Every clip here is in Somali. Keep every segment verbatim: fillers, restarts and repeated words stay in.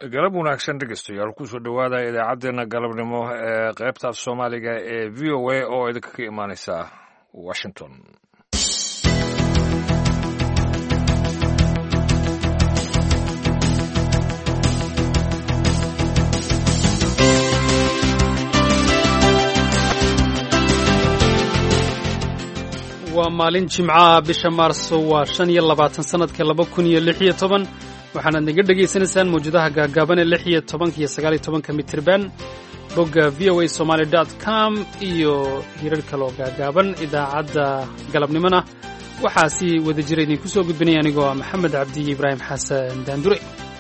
galab wanaagsan dhegeystayaal kusoo dhowaada idaacaddeenna galabnimo ee qaybta af soomaaliga ee v o a oo idinka ka imaaneysa washington. waa maalin jimcaha bisha maarso waa shan iyo labaatan sanadka laba kun iyo lix iyo toban waxaanaad naga dhegaysanaysaan mawjadaha gaagaaban ee lix iyo tobanka iyo sagaal iyo tobanka mitirban bogga v o a somaly dot com iyo hirar kaloo gaagaaban. idaacadda galabnimona waxaa si wada jira idinku soo gudbinaya anigoo ah maxamed cabdi ibraahim xasan daandure.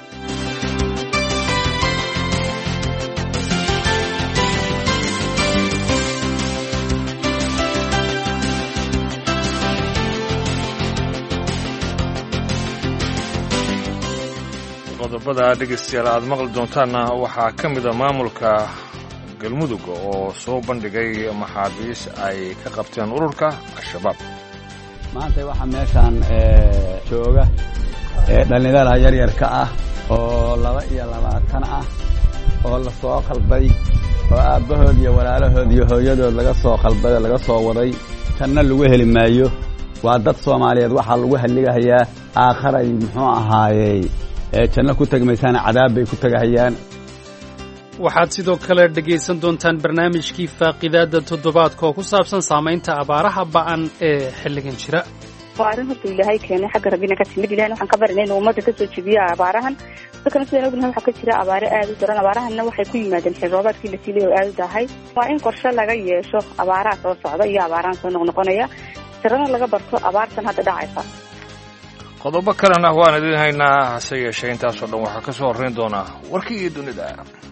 qodobada dhegeystayaal aad maqli doontaanna waxaa ka mida maamulka galmudug oo soo bandhigay maxaabiis ay ka qabteen ururka al-shabaab. maanta waxaa meeshaan jooga dhallinyarada yaryarka ah oo laba iyo labaatan ah oo la soo qalbay oo aabbahood iyo walaalahood iyo hooyadood laga soo qalbay laga soo waday tanna lagu heli maayo. waa dad Soomaaliyeed waxaa lagu halligayaa aakharay muxuu ahaayey janno ku tagmaysaana cadaab bay ku tagahayaan. waxaad sidoo kale dhegaysan doontaan barnaamijkii faaqidaadda toddobaadka oo ku saabsan saamaynta abaaraha ba'an ee xilligan jira. waa arrin horta ilaahay keenay xagga rabbina ka timid. ilaahay waxaan ka barinay inuu ummadda ka soo jebiyo abaarahan. dadkana sidaan ognahay waxaa ka jira abaare aad u daran. abaarahanna waxay ku yimaadeen xil roobaadkii la siilay oo aad u dahay. waa in qorshe laga yeesho abaaraha soo socda iyo abaarahan soo noqnoqonaya tirana laga barto abaartan hadda dhacaysa. qodobo kalena waan idin haynaa, hase yeeshee intaasoo dhan waxaa ka soo horrayn doonaa warkii iyo dunida.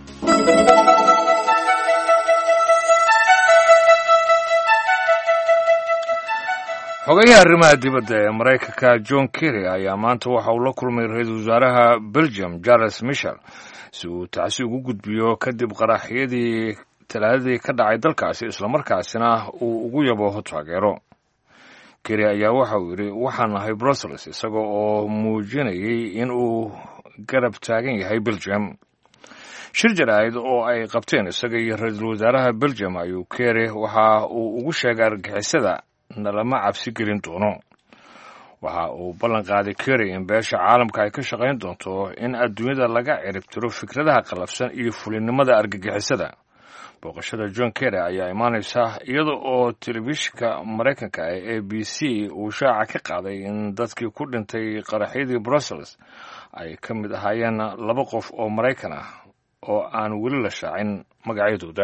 xogayaha arrimaha dibadda ee maraykanka john kerry ayaa maanta waxa uu la kulmay ra-iisul wasaaraha belgium charles michel si uu tacsi ugu gudbiyo kadib qaraxyadii talaadadii ka dhacay dalkaasi islamarkaasina uu ugu yabooho taageero. kerry ayaa waxa uu yidhi waxaan nahay brussels isaga oo muujinayay in uu garab taagan yahay belgium. shir jaraa'id oo ay qabteen isaga iyo ra-iisul wasaaraha belgium ayuu kerry waxa uu ugu sheegay argagixisada nalama cabsi gelin doono. waxa uu ballan qaaday kerry in beesha caalamka ay ka shaqayn doonto in adduunyada laga ciribtiro fikradaha qalafsan iyo fulinnimada argagixisada. booqashada john kerry ayaa imaanaysa iyada oo telefishinka maraykanka ee a b c uu shaaca ka qaaday in dadkii ku dhintay qaraxyadii brussels ay ka mid ahaayeen laba qof oo maraykan ah oo aan weli la shaacin magacyadooda.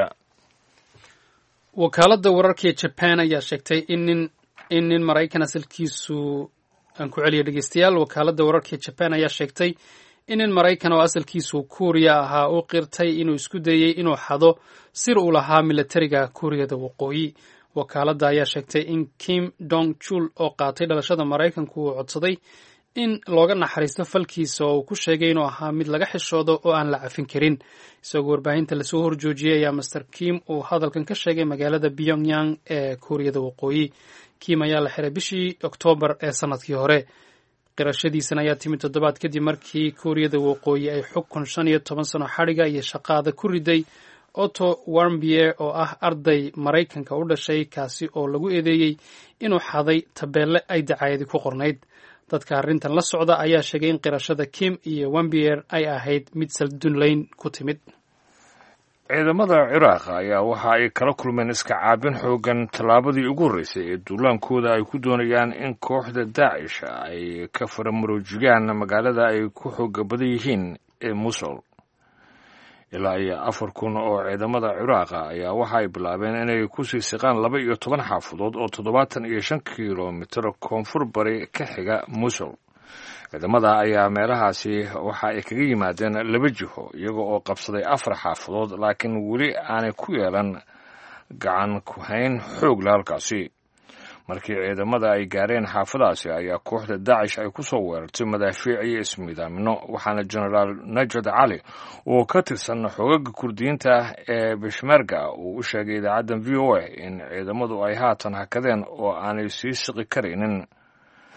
wakaaladda wararka ee jaban ayaa sheegtay in nin in nin maraykan asalkiisu aan ku celiya dhegeystayaal wakaaladda wararka ee jaban ayaa sheegtay in nin maraykan oo asalkiisu kuuriya ahaa uu qirtay inuu isku dayey inuu xado sir uu lahaa milatariga kuuriyada waqooyi. wakaaladda ayaa sheegtay in kim dong chul oo qaatay dhalashada maraykanku uu codsaday in looga naxariisto falkiisa oo uu ku sheegay inuu ahaa mid laga xishoodo oo aan la cafin karin. isagoo warbaahinta lasoo horjoojiyey ayaa master kim uu hadalkan ka sheegay magaalada pyongyang ee kuuriyada waqooyi. kim ayaa la xiray bishii oktoobar ee sanadkii hore. qirashadiisan ayaa timid toddobaad kadib markii kuuriyada waqooyi ay xukun shan iyo toban sano xadhiga iyo shaqaada ku riday otto warmbier oo ah arday maraykanka u dhashay kaasi oo lagu eedeeyey inuu xaday tabeelle ay dacaayadi ku qornayd. dadka arrintan la socda ayaa sheegay in qirashada kim iyo warmbier ay ahayd mid saldunlayn ku timid. ciidamada ciraaq ayaa waxa ay kala kulmeen iska caabin xoogan tallaabadii ugu horreysay ee duulaankooda ay ku doonayaan in kooxda daacish ay ka faramaroojigaan magaalada ay ku xooga badan yihiin ee musul. ilaa iyo afar kun oo ciidamada ciraaqa ayaa waxa ay bilaabeen inay ku sii siqaan laba iyo toban xaafadood oo toddobaatan iyo shan kilomitir koonfur bari ka xiga musul. ciidamada ayaa meelahaasi waxa ay kaga yimaadeen laba jiho iyaga oo qabsaday afar xaafadood laakiin weli aanay ku yeelan gacan ku hayn xoog la halkaasi. markii ciidamada ay gaareen xaafadaasi ayaa kooxda daacish ay ku soo weerartay madaafiic iyo ismiidaamino waxaana genaraal najad cali oo ka tirsan xoogaga kurdiyiinta ee bishmerga uu u sheegay idaacaddan v o a in ciidamadu ay haatan hakadeen oo aanay sii siqi karaynin.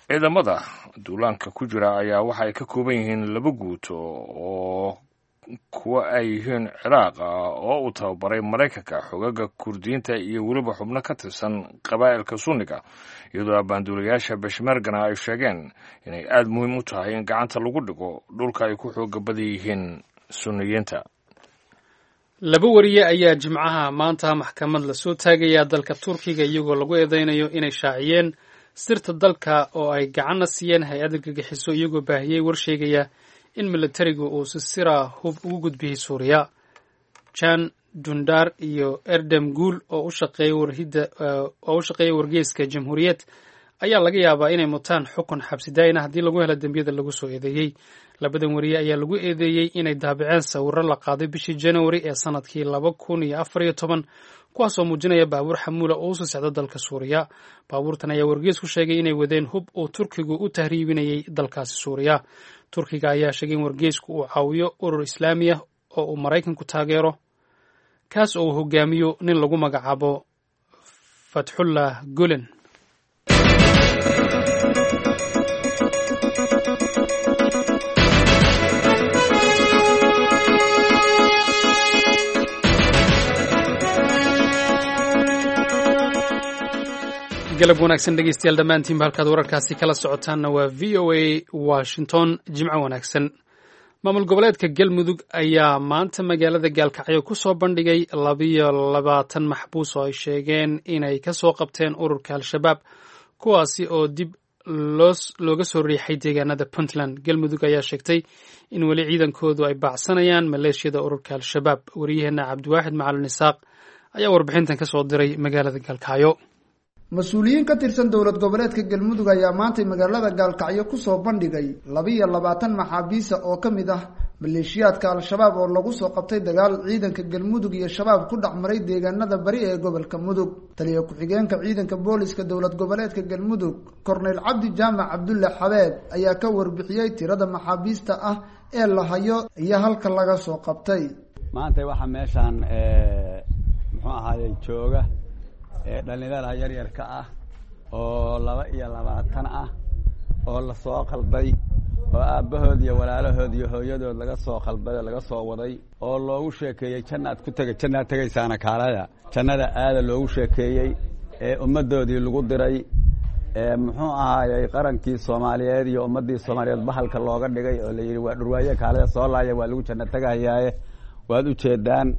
ciidamada duulaanka ku jira ayaa waxa ay ka kooban yihiin laba guuto oo kuwa ay yihiin ciraaq oo uu tababaray maraykanka xogaga kurdiyiinta iyo weliba xubno ka tirsan qabaa'ilka sunniga iyadoo abaanduulayaasha beshmergana ay sheegeen inay aada muhiim u tahay in gacanta lagu dhigo dhulka ay ku xooga badan yihiin sunniyiinta. laba wariye ayaa jimcaha maanta maxkamad lasoo taagayaa dalka turkiga iyagoo lagu eedeynayo inay shaaciyeen sirta dalka oo ay gacanna siiyeen hay-adda gagixiso iyagoo baahiyey war sheegaya in militarigu uu si sira hub ugu gudbiyey suuriya. jan dundar iyo erdem guul oo u shaqeeya wargeyska jamhuuriyad ayaa laga yaabaa inay mutaan xukun xabsi daa'ina haddii lagu helo dembiyada lagu soo eedeeyey. labadan wariye ayaa lagu eedeeyey inay daabiceen sawirro la qaaday bishii januari ee sanadkii laba kun iyo afar iyo toban kuwaasoo muujinaya baabuur xamuula oo usii socda dalka suuriya. baabuurtan ayaa wargeysku sheegay inay wadeen hub uu turkigu u tahriibinayay dalkaasi suuriya. turkiga ayaa sheegay in wargeysku uu caawiyo urur islaami ah oo uu maraykanku taageero kaas oo uu hogaamiyo nin lagu magacaabo fatxullah gulen. galab wanaagsan dhegeystayaal dhammaantiinba halkaad wararkaasi kala socotaanna waa v o a washington. jimco wanaagsan. maamul goboleedka galmudug ayaa maanta magaalada gaalkacyo ku soo bandhigay labiyo labaatan maxbuus oo ay sheegeen inay ka soo qabteen ururka al-shabaab kuwaasi oo dib looga soo riixay deegaanada puntland. galmudug ayaa sheegtay in weli ciidankoodu ay baacsanayaan maleeshiyada ururka al-shabaab. wariyaheenna cabdiwaaxid macalin isaaq ayaa warbixintan ka soo diray magaalada gaalkacyo. mas-uuliyiin ka tirsan dowlad goboleedka galmudug ayaa maantay magaalada gaalkacyo kusoo bandhigay labiyo labaatan maxaabiisa oo ka mid ah maleeshiyaadka al-shabaab oo lagu soo qabtay dagaal ciidanka galmudug iyo shabaab ku dhex maray deegaanada bari ee gobolka mudug. taliya ku-xigeenka ciidanka booliska dowlad goboleedka galmudug korneyl cabdi jaamac cabdulle xabeeb ayaa ka warbixiyey tirada maxaabiista ah ee la hayo iyo halka laga soo qabtay. maanta waxaa meeshaan muxuu ahaayey jooga ee dhalinyarada yaryarka ah oo laba iyo labaatan ah oo lasoo qalbay oo aabbahood iyo walaalahood iyo hooyadood laga soo qalbay laga soo waday oo loogu sheekeeyey jannaad ku tagay jannaad tagaysaana kaalada jannada aada loogu sheekeeyey ee ummaddoodii lagu diray ee muxuu ahaayey qarankii Soomaaliyeed iyo ummadii Soomaaliyeed bahalka looga dhigay oo la yiri waa dhurwaaye kaalada soo laaya waa lagu janna tagayaaye waad u jeedaan.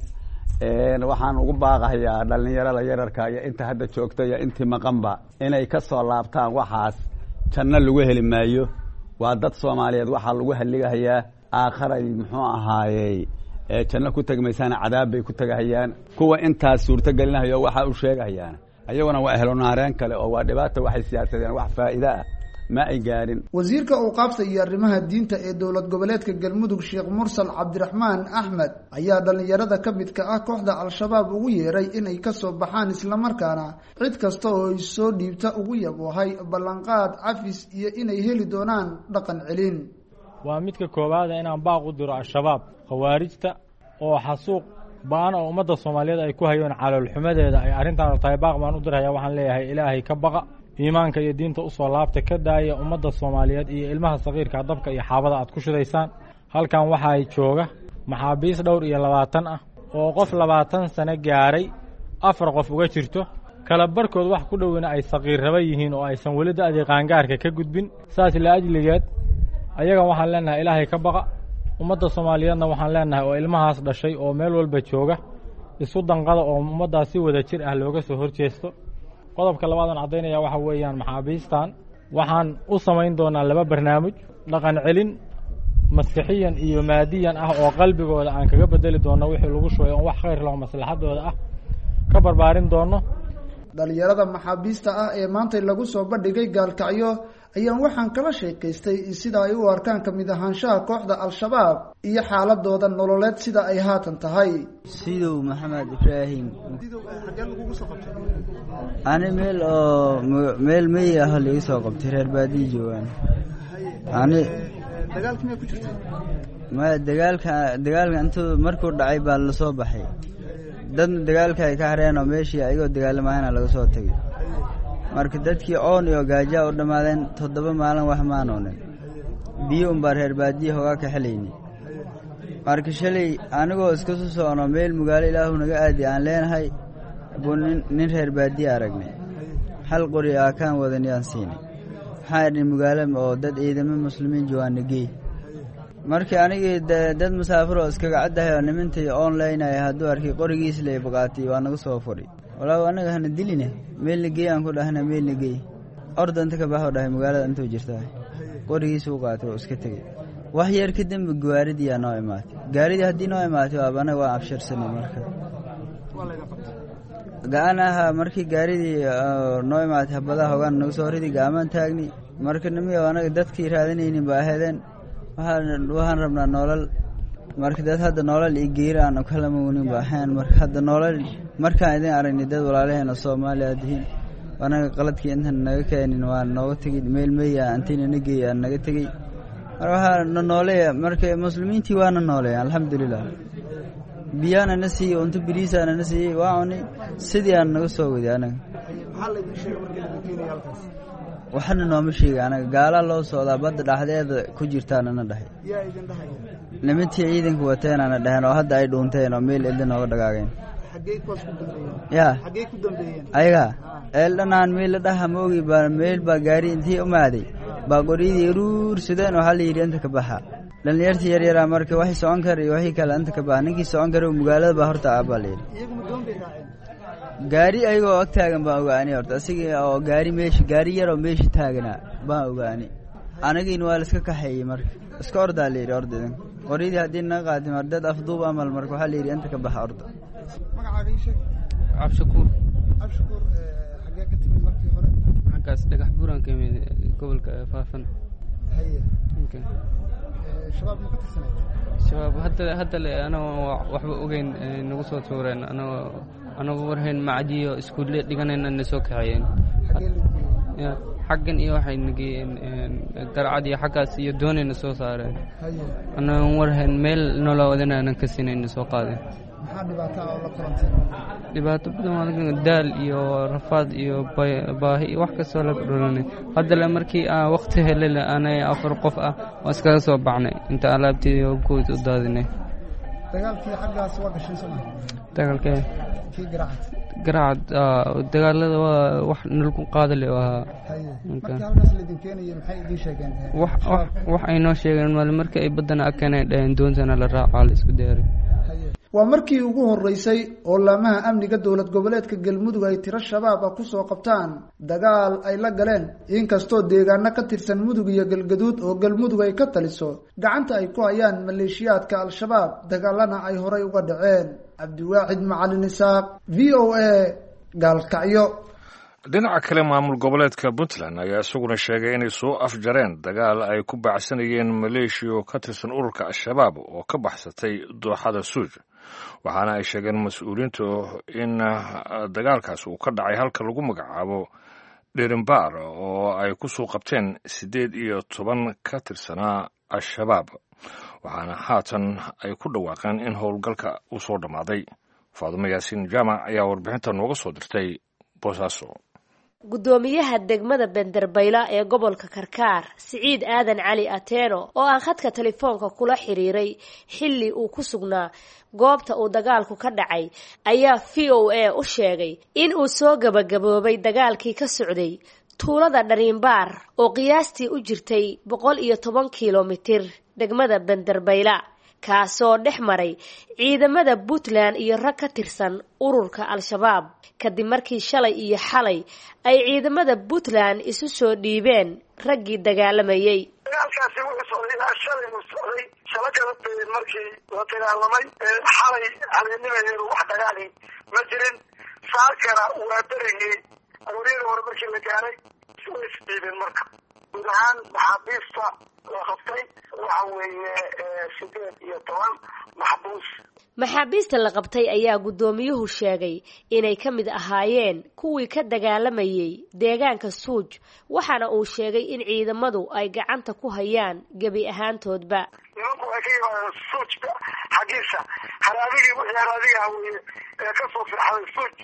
een waxaan ugu baaqayaa dhalinyarada yararka iyo inta hadda joogta iyo intii maqanba inay ka soo laabtaan waxaas janno lagu heli maayo. waa dad Soomaaliyeed waxa lagu haligayaa aakhiray muxuu ahaayey ee janno ku tagmaysan cadaab bay ku tagayaan. kuwa intaas suurta galinayo waxa uu sheegayaan ayaguna waa ehlo naareen kale oo waa dhibaato waxay siyaasadeen wax faa'iido ah ma ay gaarin. wasiirka uu qaabtay iyo arrimaha diinta ee dowlad goboleedka galmudug sheekh mursal cabdiraxmaan axmed ayaa dhalinyarada ka midka ah kooxda al-shabaab ugu yeeray inay ka soo baxaan islamarkaana cid kasta oo ay soo dhiibta ugu yaboohay ballanqaad cafis iyo inay heli doonaan dhaqan celin. waa midka koowaad inaan baaq u diro al-shabaab khawaarijta oo xasuuq baan oo ummadda Soomaaliyeed ay ku hayeen calool xumadeeda ay arrintan tahay baaq baan u dirayaa. waxaan leeyahay ilaahay ka baqa iimaanka iyo diinta u soo laabta ka daaya ummadda Soomaaliyeed iyo ilmaha saqiirka dabka iyo xaabada aad ku shidaysaan. halkan waxa ay jooga maxaabiis dhowr iyo labaatan ah oo qof labaatan sano gaaray afar qof uga jirto kala barkood wax ku dhowina ay saqiir raba yihiin oo aysan weli da'dii qaangaarka ka gudbin. saas la ajligeed ayaga waxaan leenahay ilaahay ka baqa ummadda Soomaaliyeedna waxaan leenahay oo ilmahaas dhashay oo meel walba jooga isu danqada oo ummaddaas si wada jir ah looga soo horjeesto. qodobka labaad aan cadeynaya waxa weeyaan maxaabiistan waxaan u samayn doonaa laba barnaamij dhaqan celin maskaxiyan iyo maadiyan ah oo qalbigooda aan kaga bedeli doono wixii lagu shooyo oo wax khayr leh oo maslaxadooda ah ka barbaarin doono. dhalinyarada maxaabiista ah ee maanta lagu soo bandhigay gaalkacyo ayaan waxaan kala sheekaystay sida ay u arkaan ka mid ahaanshaha kooxda al-shabaab iyo xaaladooda nololeed sida ay haatan tahay. sidow maxamed ibraahim ani meel oo meel may ah laga soo qabtay reer baadiyo joogan. ani dagaalka ma ku jirtay ma dagaalka dagaalka intuu markuu dhacay baa la soo baxay dad dagaalka ay ka hareen oo meeshii ayagoo dagaalamayna laga soo tagay. marka dadkii oon iyo gaajo u dhamaadeen toddoba maalin wax ma noonin biyo un baa reer baadiye hogaa ka xeleeyay marka shalay anigoo iska soo socno meel magaalo ilaahu naga aadi aan leenahay nin reer baadiye aragnay hal qori ah kaan wadaniyaan siinay waxaan magaalo oo dad ciidamo muslimiin jooganagay markii anigii dad musaafir oo iska gacadahay oo nimantii online ay haduu arkay qorigiis leey baqaatay waa naga soo furay walaa anaga hana diline meel nagay aan ku dhahnaa meel nagay ordanta ka baaxo dhahay magaalada intuu jirtaa qorigiis uu qaatay oo iska tagay wax yar ka dambe gaaridii aan noo imaatay gaaridii hadii noo imaatay waa bana waa abshirsanay marka gaanaha markii gaaridii noo imaatay habada hogaan nagu soo riday gaamaan taagni marka nimiyo anaga dadkii raadinayeen baa heedeen waxaan waxaan rabnaa nolol marka dad hadda nolol iyo geeri aan kala muunin baahan marka hadda nolol markaan idin aragnay dad walaalaheena Soomaaliya diin anaga qaladkii inta naga keenin waa nooga tagay meel meeya antina nagay aan naga tagay marka nolol marka muslimiintii waana nolol alxamdulillah biyana nasi unta biriisana nasi waani sidii aan naga soo waday anaga waxa la idin sheegay markii la keenay halkaas waxana nooma sheegay anaga gaala loo socdaa badda dhaxdeeda ku jirtaana dhahay yaa idin dhahay nimantii ciidanku wateen ana dhahan oo hadda ay dhuunteen oo meel ilaa nooga dhagaageen xagee ku isku dambeeyeen yaa xagee ku dambeeyeen ayaga eelanaan meel la dhaha moogi baa meel baa gaari intii u maaday baa qoriyay ruur sideen waxa la yiri inta ka baxa dhalinyartii yar yar markay wax socon kar iyo wixii kale inta ka baa ninkii socon karo magaalada baa horta abaaleeyay iyagu ma doon bay raaceen gaari ayagoo ag taagan baa ogaani horta asiga oo gaari meeshi gaari yar oo meeshi taagana baa ogaani anagiin waa iska kaxeeyay marka iska ordaa leeyahay ordadan qoriyay hadii naga qaadin ardad afduub amal marka waxa leeyahay inta ka baxa orda magacaaga ii sheeg abshakuur abshakuur xagee ka timid markii hore xagaas dhagax buuran ka yimid gobolka Faafan haye okay shabaab ma ka tirsanay shabaab hadda hadda ana waxba ogeyn nagu soo tuureen ana anagu warhayn macdiyo iskuulle dhiganayna soo kaxayeen ya xaggan iyo waxay nageen garcad iyo xaggaas iyo doonayna soo saareen ana warhayn meel nolol wadana ka sinayna soo qaadeen maxaa dhibaato ah oo la kulantay dhibaato badan waa daal iyo rafaad iyo baahi wax kasta la dhulanay hadda la markii aan waqti helay ana afar qof ah oo iska soo baxnay inta alaabtii ku u daadinay dagaalkii xaggaas waa gashay Soomaaliya dagaalkii kii garacad garacad dagaalada waa wax nalku qaadale waa markii halkaas la idin keenayay maxay idin sheegeen wax wax ay noo sheegeen mal markii ay badana akeenay dheen doontana la raaco la isku deeray waa markii ugu horeysay oo laamaha amniga dawlad goboleedka Galmudug ay tiro shabaab ah ku soo qabtaan dagaal ay la galeen inkastoo deegaano ka tirsan Mudug iyo Galgaduud oo Galmudug ay ka taliso gacanta ay ku hayaan maleeshiyaadka al-shabaab dagaalana ay horay uga dhaceen Cabdiwaxid Macalin Isaaq V O A Gaalkacyo dhinaca kale maamul goboleedka Puntland ayaa isaguna sheegay inay soo afjareen dagaal ay ku bacsanayeen maleeshiyo ka tirsan ururka al-shabaab oo ka baxsatay dooxada Suuj waxaana ay sheegeen mas'uuliyiintu in dagaalkaas uu ka dhacay halka lagu magacaabo Dhirimbaar oo ay ku soo qabteen sideed iyo toban ka tirsanaa al-shabaab waxaana haatan ay ku dhawaaqeen in howlgalka uu soo dhamaaday Faadimo Yaasiin Jaamac ayaa warbixinta nooga soo dirtay Boosaaso gudoomiyaha degmada Bandarbayla ee gobolka Karkaar Siciid Aadan Cali Ateeno oo aan khadka telefoonka kula xiriiray xilli uu ku sugnaa goobta uu dagaalku ka dhacay ayaa V O A u sheegay in uu soo gabagaboobay dagaalkii ka socday tuulada Dhirimbaar oo qiyaastii u jirtay boqol iyo toban kiiloomitir degmada Bandarbayla kaasoo dhex maray ciidamada Puntland iyo rag ka tirsan ururka al-shabaab kadib markii shalay iyo xalay ay ciidamada Puntland isu soo dhiibeen raggii dagaalamayay dagaalkaasi wuxuu socday ilaa shalay uu socday shalay markii la dagaalamay xalay halinimadeedu wax dagaali ma jirin saakana waa berigii awoodiyada hore markii la gaaray way isdhiibeen marka guud ahaan maxaabiista la qabtay waxa weeye sideed iyo toban maxbuus maxaabiista la qabtay ayaa gudoomiyuhu sheegay inay ka mid ahaayeen kuwii ka dagaalamayay deegaanka Suuj waxaana uu sheegay in ciidamadu ay gacanta ku hayaan gabi ahaantoodba nimanku ay ka yimaadeen Suuj xagiisa haraabigii wixii haraadiga weeye ee ka soo firxay Suuj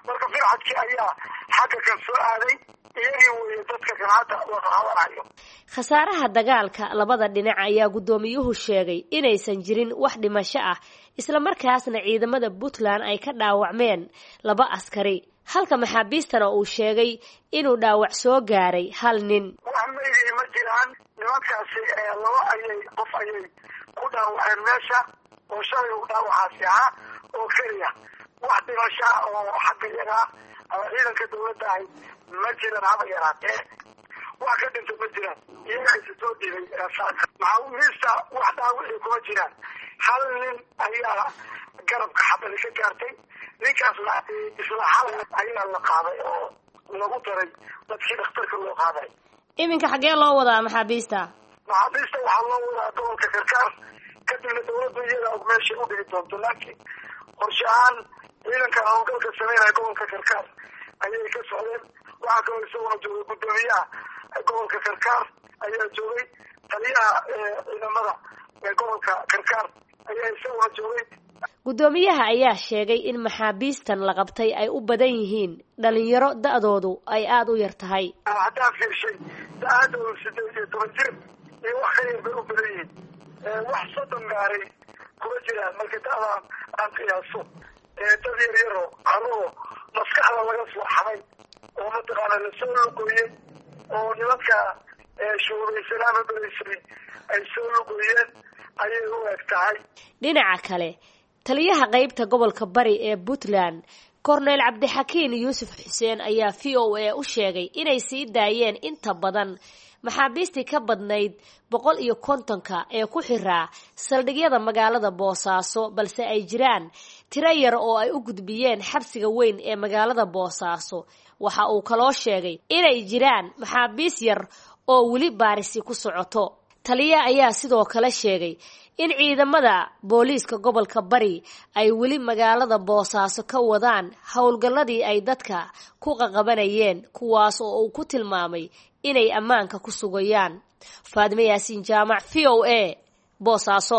marka firxadkii ayaa xagga kan soo aaday iyagii weeye dadka kan hadda wada hadalayo. khasaaraha dagaalka labada dhinac ayaa guddoomiyuhu sheegay inaysan jirin wax dhimasho ah isla markaasna ciidamada Puntland ay ka dhaawacmeen laba askari halka maxaabiistana uu sheegay inuu dhaawac soo gaaray hal nin. waxay ma jiraan nimankaasi laba ayay qof ayay ku dhaawaceen meesha oo shalay u dhaawacaasi ah oo kaliya wax dhimasho oo xagga yaga ciidanka dawladda ay ma jiraan haba yaraatee wax ka dhinto ma jiraan iyaga ay soo dhigay saaka maxaabiista wax dhaawaci kuma jiraan hal nin ayaa garabka xabali ka gaartay ninkaasna isla hal ayaa la qaaday oo lagu daray dadkii dhakhtarka loo qaaday. iminka xagee loo wadaa maxaabiista? maxaabiista waxaa loo wadaa gobolka Karkaar kadibna dawladdu iyada og meesha u dhigi doonto laakiin qorshe ahaan ciidanka howlgalka sameynaya gobolka Karkaar ayay ka socdeen. waxaa kaloo isaguna joogay guddoomiyaha gobolka Karkaar ayaa joogay taliyaha ciidamada gobolka Karkaar ayaa isaguna joogay. guddoomiyaha ayaa sheegay in maxaabiistan la qabtay ay u badan yihiin dhalinyaro da'doodu ay aad u yar tahay. haddaan fiirshay da'doodu sideed iyo toban jir iyo wax ka yar bay u badan yihiin wax soddon gaaray kuma jiraan marka da'daan aan qiyaaso dad yar yaro carruur maskaxda laga soo xaday oo mataqaana lasoo lugooyey oo nimanka shuuraysanama balaysay ay soo lugooyeen ayay u eg tahay. dhinaca kale taliyaha qaybta gobolka bari ee Puntland Cornel Cabdixakiin Yuusuf Xuseen ayaa V O A u sheegay inay sii daayeen inta badan maxaabiistii ka badnayd boqol iyo kontonka ee ku xiraa saldhigyada magaalada Boosaaso balse ay jiraan tiro yar oo ay u gudbiyeen xabsiga weyn ee magaalada Boosaaso. waxa uu kaloo sheegay inay jiraan maxaabiis yar oo weli baarisi ku socoto. taliya ayaa sidoo kale sheegay in ciidamada booliiska gobolka bari ay weli magaalada Boosaaso ka wadaan howlgalladii ay dadka ku qaqabanayeen kuwaas oo uu ku tilmaamay inay ammaanka ku sugayaan. Faadime Yaasiin Jaamac V O A Boosaaso.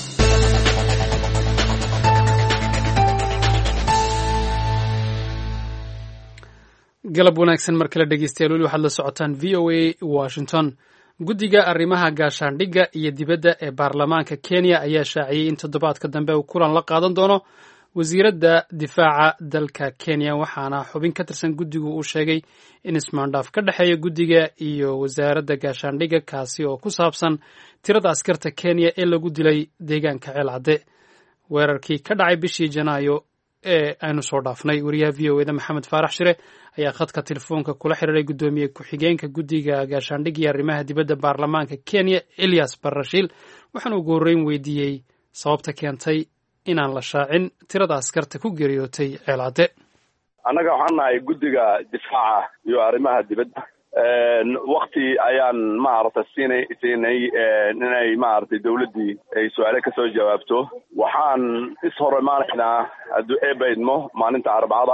galab wanaagsan mar kale dhegeystayaal weli waxaad la socotaan V O A Washington. guddiga arrimaha gaashaandhigga iyo dibadda ee baarlamaanka Kenya ayaa shaaciyey in toddobaadka dambe uu kulan la qaadan doono wasiiradda difaaca dalka Kenya waxaana xubin ka tirsan guddigu uu sheegay in ismaandhaaf ka dhexeeya guddiga iyo wasaaradda gaashaandhigga kaasi oo ku saabsan tirada askarta Kenya ee lagu dilay deegaanka Ceelcadde weerarkii ka dhacay bishii Janaayo ee aynu soo dhaafnay. wariyaha V O A da Maxamed Faarax Shire ayaa khadka telefoonka kula xiriiray guddoomiye ku-xigeenka guddiga gaashaandhigga iyo arrimaha dibadda baarlamaanka Kenya Elias Barashiil waxaana ugu horreyn weydiiyey sababta keentay inaan la shaacin tirada askarta ku geeriyootay Ceelcadde. annaga waxaan nahay guddiga difaaca iyo arrimaha dibadda wakti ayaan maaragtay siinay siinay inay maaragtay dawladdii ay su-aale kasoo jawaabto. waxaan is hor imaanaynaa hadduu eebaydmo maalinta arbacada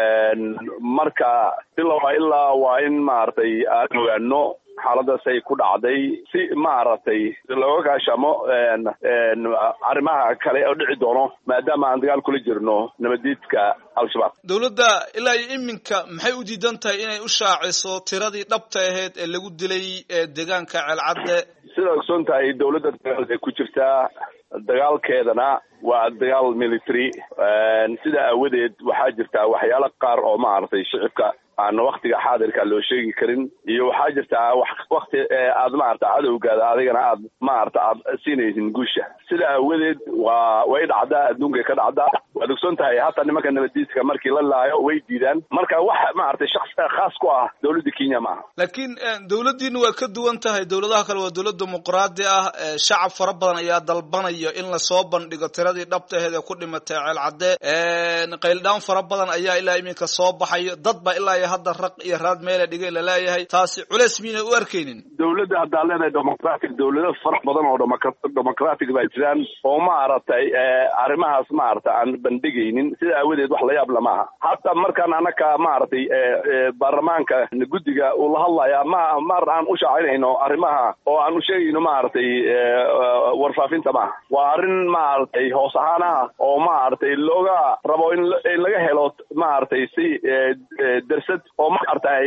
marka ilaa ilaa waa in maaragtay aan ogaano xaaladaas ay ku dhacday si maaragtay looga gaashamo arrimaha kale oo dhici doono maadaama aan dagaal kula jirno nabadiidka al-shabaab. dawladda ilaa iyo iminka maxay u diidan tahay inay u shaaciso tiradii dhabta ahayd ee lagu dilay deegaanka Ceelcadde? sida ogsoon tahay dawladda dagaal ay ku jirtaa dagaalkeedana waa dagaal military sida awadeed waxaa jirtaa waxyaalo qaar oo maaragtay shicibka aan waqtiga xaadirka loo sheegi karin iyo waxaa jirtaa wax waqti aad maaragtay cadowgaada adigana aad maaragtay aad siinaysin guusha. sida awadeed waa way dhacdaa adduunka ka dhacdaa waad ogsoon tahay hataa nimanka nabadiiska markii la laayo way diidaan marka wax maaragtay shakhs khaas ku ah dawladda Kenya maaha. laakiin dawladdiina waa ka duwan tahay dawladaha kale waa dawlad dimuqraadi ah shacab fara badan ayaa dalbanaya in la soo bandhigo tiradii dhabta ahayd ee ku dhimatay Ceelcadde qayldhaan fara badan ayaa ilaa iminka soo baxay dad ba ilaa hadda raq iyo raad meel dhigay la leeyahay taasi culeys miina u arkaynin dawladda hadda leedahay democratic dawlado farax badan oo democratic baa jiraan oo ma aragtay arrimahaas ma aragtay aan bandhigaynin sida awadeed wax la yaab lama aha hatta markaan anaka ma aragtay baarlamaanka guddiga uu la hadlaya ma mar aan u shaacinayno arrimaha oo aan u sheegayno ma aragtay warfaafinta ma waa arrin ma aragtay hoos ahaan ah oo ma aragtay looga rabo in laga helo ma aragtay si darsad oo ma aragtay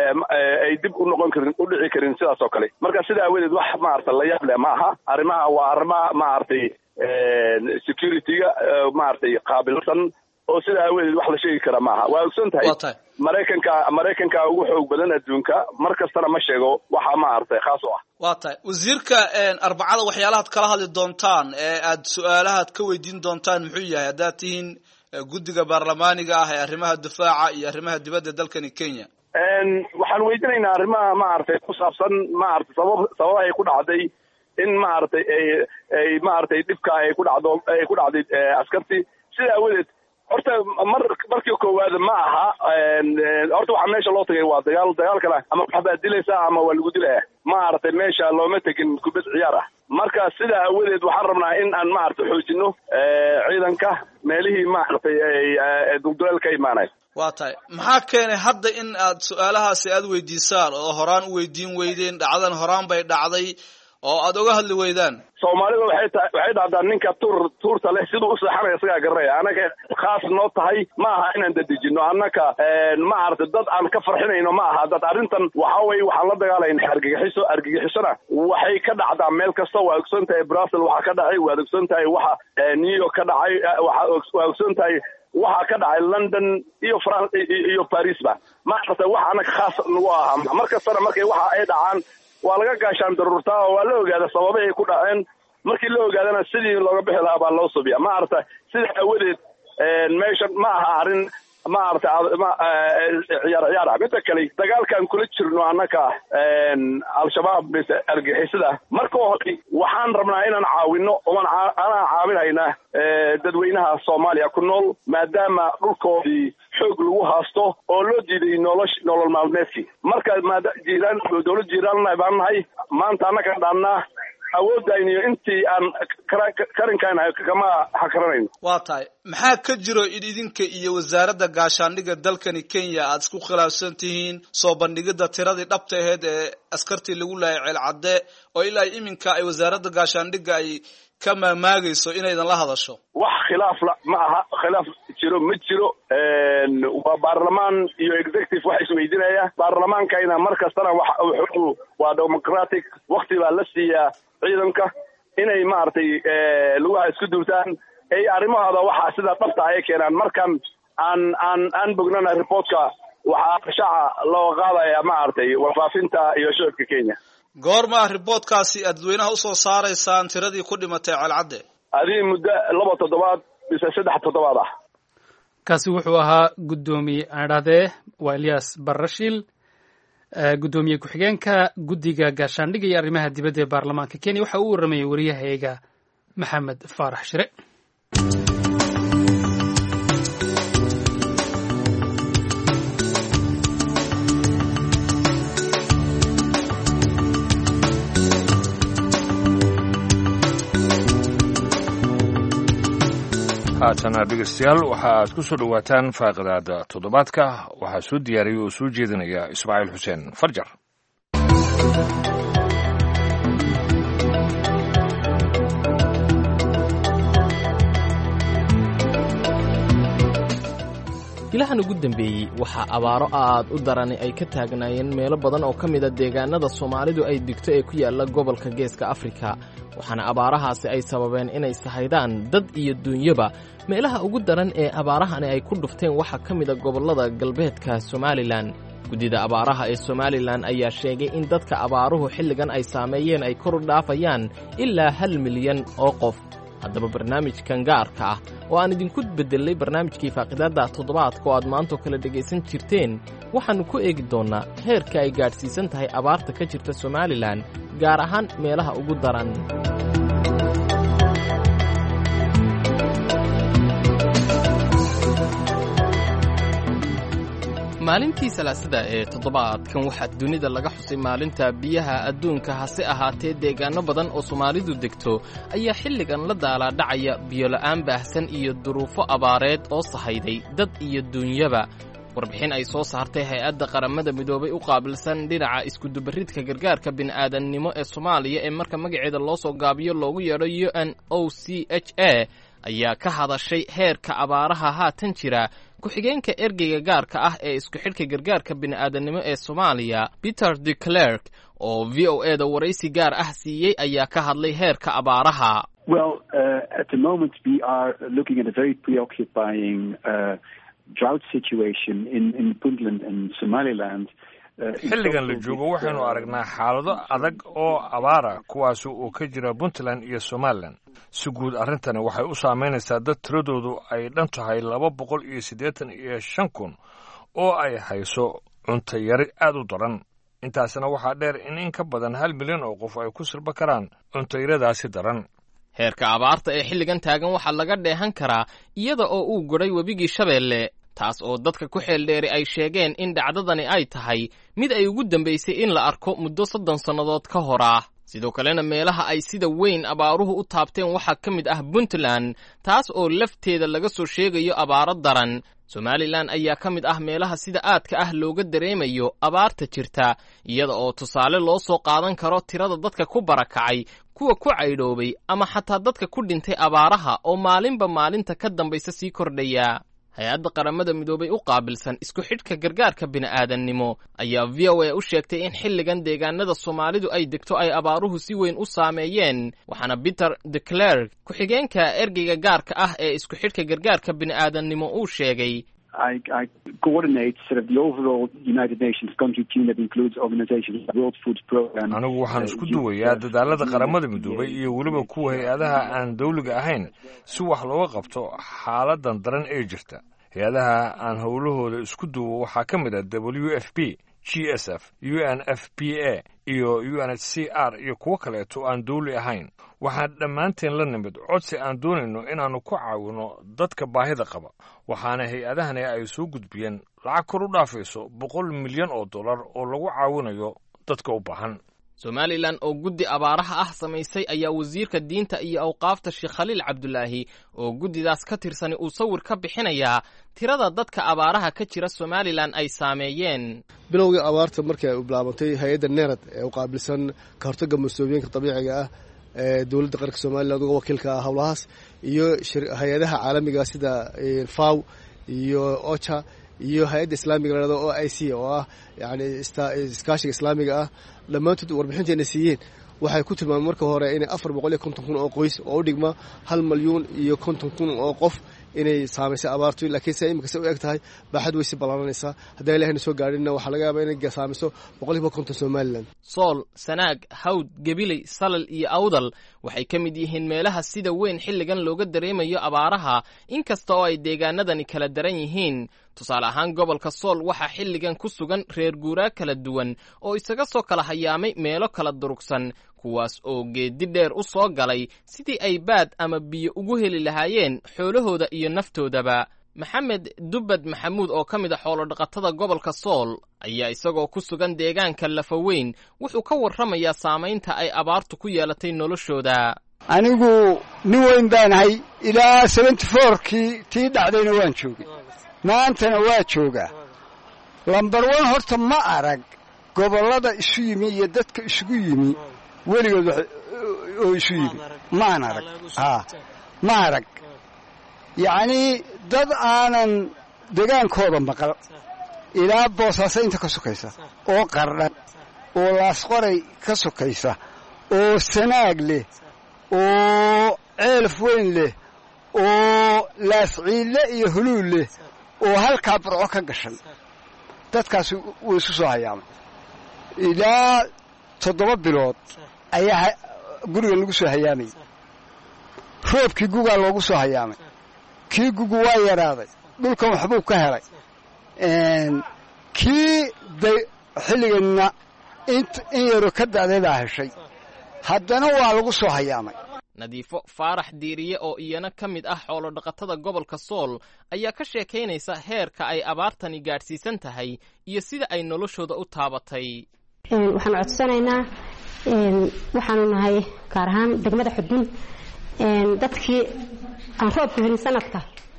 ay dib u noqon karin u dhici karin sidaas oo kale marka sida awadeed wax ma aragtay la yaab leh ma aha arrimaha waa arrimaha ma aragtay security-ga ma aragtay qaabilsan oo sida awadeed wax la sheegi kara maaha waa ogsoon tahay maraykanka maraykanka ugu xoog badan adduunka mar kastana ma sheego waxa ma aragtay khaas u ah waa tahay wasiirka arbacada waxyaalahaad kala hadli doontaan ee aad su-aalahaad ka weydiin doontaan muxuu yahay haddaad tihiin guddiga baarlamaaniga ah ee arrimaha difaaca iyo arrimaha dibadda dalkani Kenya waxaan weydiinaynaa arrimaha ma aragtay ku saabsan ma aragtay sabab sababaha ay ku dhacday in ma aragtay ay ay ma aragtay dhibka ay ku dhacdo ay ku dhacday askarti sida awadeed horta mar markii koowaad ma aha horta waxa meesha loo tagay waa dagaal dagaal kale ama waxba dilaysa ama waa lagu dilaa ma aragtay meesha looma tagin kubad ciyaar ah marka sida awadeed waxaan rabnaa in aan ma aragtay xoojino ciidanka meelihii ma aragtay ay dulduleelka imaanay waa tahay maxaa keenay hadda in aad su-aalahaasi aad weydiisaan oo horaan u weydiin weydeen dhacdan horaan bay dhacday oo aad uga hadli weydaan Soomaalida waxay waxay dhacdaa ninka tuur tuurta leh sidoo u saxanay isaga gareeya anaga khaas noo tahay ma aha inaan dadajino anaka ma aragtay dad aan ka farxinayno ma aha dad arrintan waxa way waxaan la dagaalaynaa argagixiso argagixisana waxay ka dhacdaa meel kasta waa ogsoon tahay Brussels waxa ka dhacay waa ogsoon tahay waxa New York ka dhacay waxa waa ogsoon tahay waxa ka dhacay London iyo France iyo Paris ba ma aragtay waxa anaga khaas nagu aha markasta markay waxa ay dhacaan waa laga gaashaan daruurta oo waa la ogaada sababaha ay ku dhaceen markii la ogaadana sidii looga bixi lahaa baa loo subiya ma aragta sida awadeed meesha ma aha arrin ma aragta ciyaar ciyaar midda kale dagaalkan kula jirno annaka al-shabaab mise argixisada marka hore waxaan rabnaa inaan caawino oo aan caawinayna dadweynaha Soomaaliya ku nool maadaama dhulkoodii xoog lagu haasto oo loo diiday nolosh nolol maalmeedkii marka jiiraan dawlad jiiraan baan nahay maanta annaka dhaannaa awoodayniyo intii aan karinkaana kama xakaranayno waa tahay maxaa ka jiro in idinka iyo wasaaradda gaashaandhigga dalkani Kenya aad isku khilaafsan tihiin soo bandhigida tiradii dhabta ahayd ee askartii lagu laayay ceel cadde oo ilaa iminka ay wasaaradda gaashaandhigga ay ka maamaagayso inaydan la hadasho wax khilaaf ma aha khilaaf jiro ma jiro waa baarlamaan iyo executive wax isweydiinaya baarlamaankayna mar kastana wax waa democratic waqti baa la siiyaa ciidanka inay maartay lugaha isku duubtaan ay arrimahooda waxa sida dhabta ay keenaan markan aan aan aan bognana reportka waxa shaaca loo qaadaya maartay warfaafinta iyo shacabka Kenya goorma reportkaasi dadweynaha u soo saaraysaan tiradii ku dhimatay calcadde adii muddo laba toddobaad bisa saddex toddobaad ah kaasi wuxuu ahaa gudoomiye aadade waa Ilyas Barashil gudoomiye ku-xigeenka guddiga gaashaandhigga iyo arrimaha dibadda ee baarlamaanka Kenya waxa uu waramayay wariyahayaga Maxamed Faarax Shire haatana dhegeystayaal waxa aad ku soo dhawaataan faaqidaada toddobaadka waxaa soo diyaariyay oo soo jeedinaya Ismaaciil Xuseen Farjar ilahan ugu dambeeyey waxaa abaaro aad u darani ay ka taagnaayeen meelo badan oo ka mida deegaanada Soomaalidu ay digto ee ku yaala gobolka Geeska Afrika waxaana abaarahaasi ay sababeen inay sahaydaan dad iyo duunyaba meelaha ugu daran ee abaarahani ay ku dhufteen waxa ka mida gobolada galbeedka Somaliland guddida abaaraha ee Somaliland ayaa sheegay in dadka abaaruhu xilligan ay saameeyeen ay kor u dhaafayaan ilaa hal milyan oo qof haddaba barnaamijkan gaarka ah oo aan idinku beddelay barnaamijkii faaqidaadda toddobaadka oo aad maantoo kala dhegaysan jirteen waxaannu ku eegi doonnaa heerka ay gaadhsiisan tahay abaarta ka jirta Somalilan gaar ahaan meelaha ugu daran maalintii salaasada ee toddobaadkan waxaa dunida laga xusay maalinta biyaha adduunka hase ahaatee deegaano badan oo soomaalidu degto ayaa xilligan la daalaadhacaya biyola'aan baahsan iyo duruufo abaareed oo sahayday dad iyo duunyaba warbixin ay soo saartay hay-adda qaramada midoobay u qaabilsan dhinaca iskudubaridka gargaarka bini'aadannimo ee soomaaliya ee marka magaceeda loo soo gaabiyo loogu yeedho u n o c h a ayaa ka hadashay heerka abaaraha haatan jira ku-xigeenka ergeyga gaarka ah ee isku xidhka gargaarka bini'aadannimo ee soomaaliya peter de clerk oo v o e da waraysi gaar ah siiyey ayaa ka hadlay heerka abaaraha well uh, at the moment we are looking at a very preoccupying uh, drought situation in in Puntland and Somaliland. xilligan la joogo waxaynu aragnaa xaalado adag oo abaara kuwaas oo ka jira Puntland iyo Somaliland si guud arrintani waxay u saameynaysaa dad tiradoodu ay dhan tahay laba boqol iyo siddeetan iyo shan kun oo ay hayso cunto yari aad u daran intaasna waxaa dheer in in ka badan hal milyan oo qof ay ku sirba karaan cunto yaradaasi daran heerka abaarta ee xilligan taagan waxaa laga dheehan karaa iyada oo uu godhay webigii Shabeelle taas oo dadka ku xeeldheeri ay sheegeen in dhacdadani ay tahay mid ay ugu dambaysay in la arko muddo soddon sannadood ka hor ah sidoo kalena meelaha ay sida weyn abaaruhu u taabteen waxaa ka mid ah Puntland taas oo lafteeda laga soo sheegayo abaaro daran Somaliland ayaa ka mid ah meelaha sida aadka ah looga dareemayo abaarta jirta iyada oo tusaale loo soo qaadan karo tirada dadka ku barakacay kuwa ku caydhoobay ama xataa dadka ku dhintay abaaraha oo maalinba maalinta ka dambaysa sii kordhaya hay-adda qaramada midoobay u qaabilsan isku xidhka gargaarka bini'aadannimo ayaa v o a u sheegtay in xilligan deegaanada Soomaalidu ay degto ay abaaruhu si weyn u saameeyeen waxaana Peter de Clerk ku-xigeenka ergeyga gaarka ah ee isku xidhka gargaarka bini'aadannimo uu sheegay I, I coordinate sort of the overall United Nations country team that includes organizations like the World Food Programme. anigu waxaan isku duwayaa dadaalada qaramada midoobay iyo weliba kuwa hay-adaha aan dawliga ahayn si wax looga qabto xaaladan daran ee jirta hay-adaha aan howlahooda isku duwo waxaa ka mid ah W F P G S F U N F P A iyo U N H C R iyo kuwo kaleeto aan dawli ahayn waxaan dhammaanteen la nimid codsi aan doonayno inaannu ku caawino dadka baahida qaba waxaana hay-adahani ay soo gudbiyeen lacag kor u dhaafayso boqol milyan oo dollar oo lagu caawinayo dadka u baahan Somaliland oo guddi abaaraha ah samaysay ayaa wasiirka diinta iyo awqaafta Sheekh Khaliil Cabdullaahi oo guddidaas ka tirsan uu sawir ka bixinayaa tirada dadka abaaraha ka jira Somaliland ay saameeyeen bilowgii abaarta markii ay u bilaabantay hay'adda NERAD ee u qaabilsan ka hortagga masuuliyiinta dabiiciga ah ee dawladda qaranka Somaliland uga wakiilka ah howlahaas iyo hay'adaha caalamiga sida F A O iyo OCHA iyo hay'adda islaamiga la O I C oo ah yaani iskaashiga islaamiga ah dhammaantood warbixinteena siiyeen waxay ku tilmaameen marka hore in afar boqol iyo konton kun oo qoys oo u dhigma hal milyan iyo konton kun oo qof inay saameysay abaartu laakiin say imika u eg tahay baaxad way si balaaranaysaa haddii ilaahayna soo gaadhina waxaa laga yaabaa inay saameyso boqol iyo konton Somaliland Sool Sanaag Hawd Gabiley Salal iyo Awdal waxay ka mid yihiin meelaha sida weyn xilligan looga dareemayo abaaraha inkasta oo ay deegaanadani kala daran yihiin tusaale ahaan gobolka Sool waxaa xilligan ku sugan reer guuraa kala duwan oo isaga soo kala hayaamay meelo kala durugsan kuwaas oo geedi dheer u soo galay sidii ay baad ama biyo ugu heli lahaayeen xoolahooda iyo naftoodaba Maxamed Dubad Maxamuud oo ka mid ah xoolo dhaqatada gobolka Sool ayaa isagoo ku sugan deegaanka Lafaweyn wuxuu ka warramayaa saameynta ay abaartu ku yeelatay noloshooda anigu nin weyn baanahay ilaa seventy-four kii tii dhacdayna waan joogay maantana waa joogaa lambar one horta ma arag gobollada isu yimi iyo dadka isugu yimi weligood oo isu yimi maan arag haa ma arag yacni dad aanan degaankooda maqal ilaa boosaaso inta ka sokaysa oo qardhan oo laasqoray ka sokaysa oo sanaag leh oo ceelaf weyn leh oo laasciille iyo huluul leh oo halkaa burco ka gashay dadkaasi wuu isu soo hayaamay ilaa toddoba bilood ayaa guriga lagu soo hayaamayay roobkii gugaa loogu soo hayaamay kii gugu waa yaraaday dhulkan waxbuu ka helay kii xilliganna in yaroo ka da'day baa heshay haddana waa lagu soo hayaamay nadiifo faarax diiriye oo iyana ka mid ah xoolodhaqatada gobolka sool ayaa ka sheekaynaysa heerka ay abaartani gaadhsiisan tahay iyo sida ay noloshooda u taabatay. waxaan codsanaynaa waxaanu nahay gaar ahaan degmada xudun dadkii aan roobka helin sanadka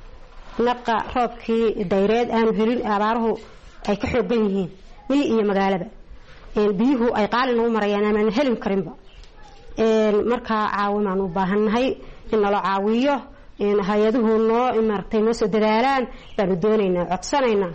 naqa roobkii dayreed aanu helin abaaruhu ay ka xooggan yihiin miyi iyo magaalada biyuhu ay qaali nagu marayaan aanan helin karinba markaa caawimaan u baahannahay in nala caawiyo hay-aduhu noo maaragtay noo soo dadaalaan baanu doonaynaa codsanaynaa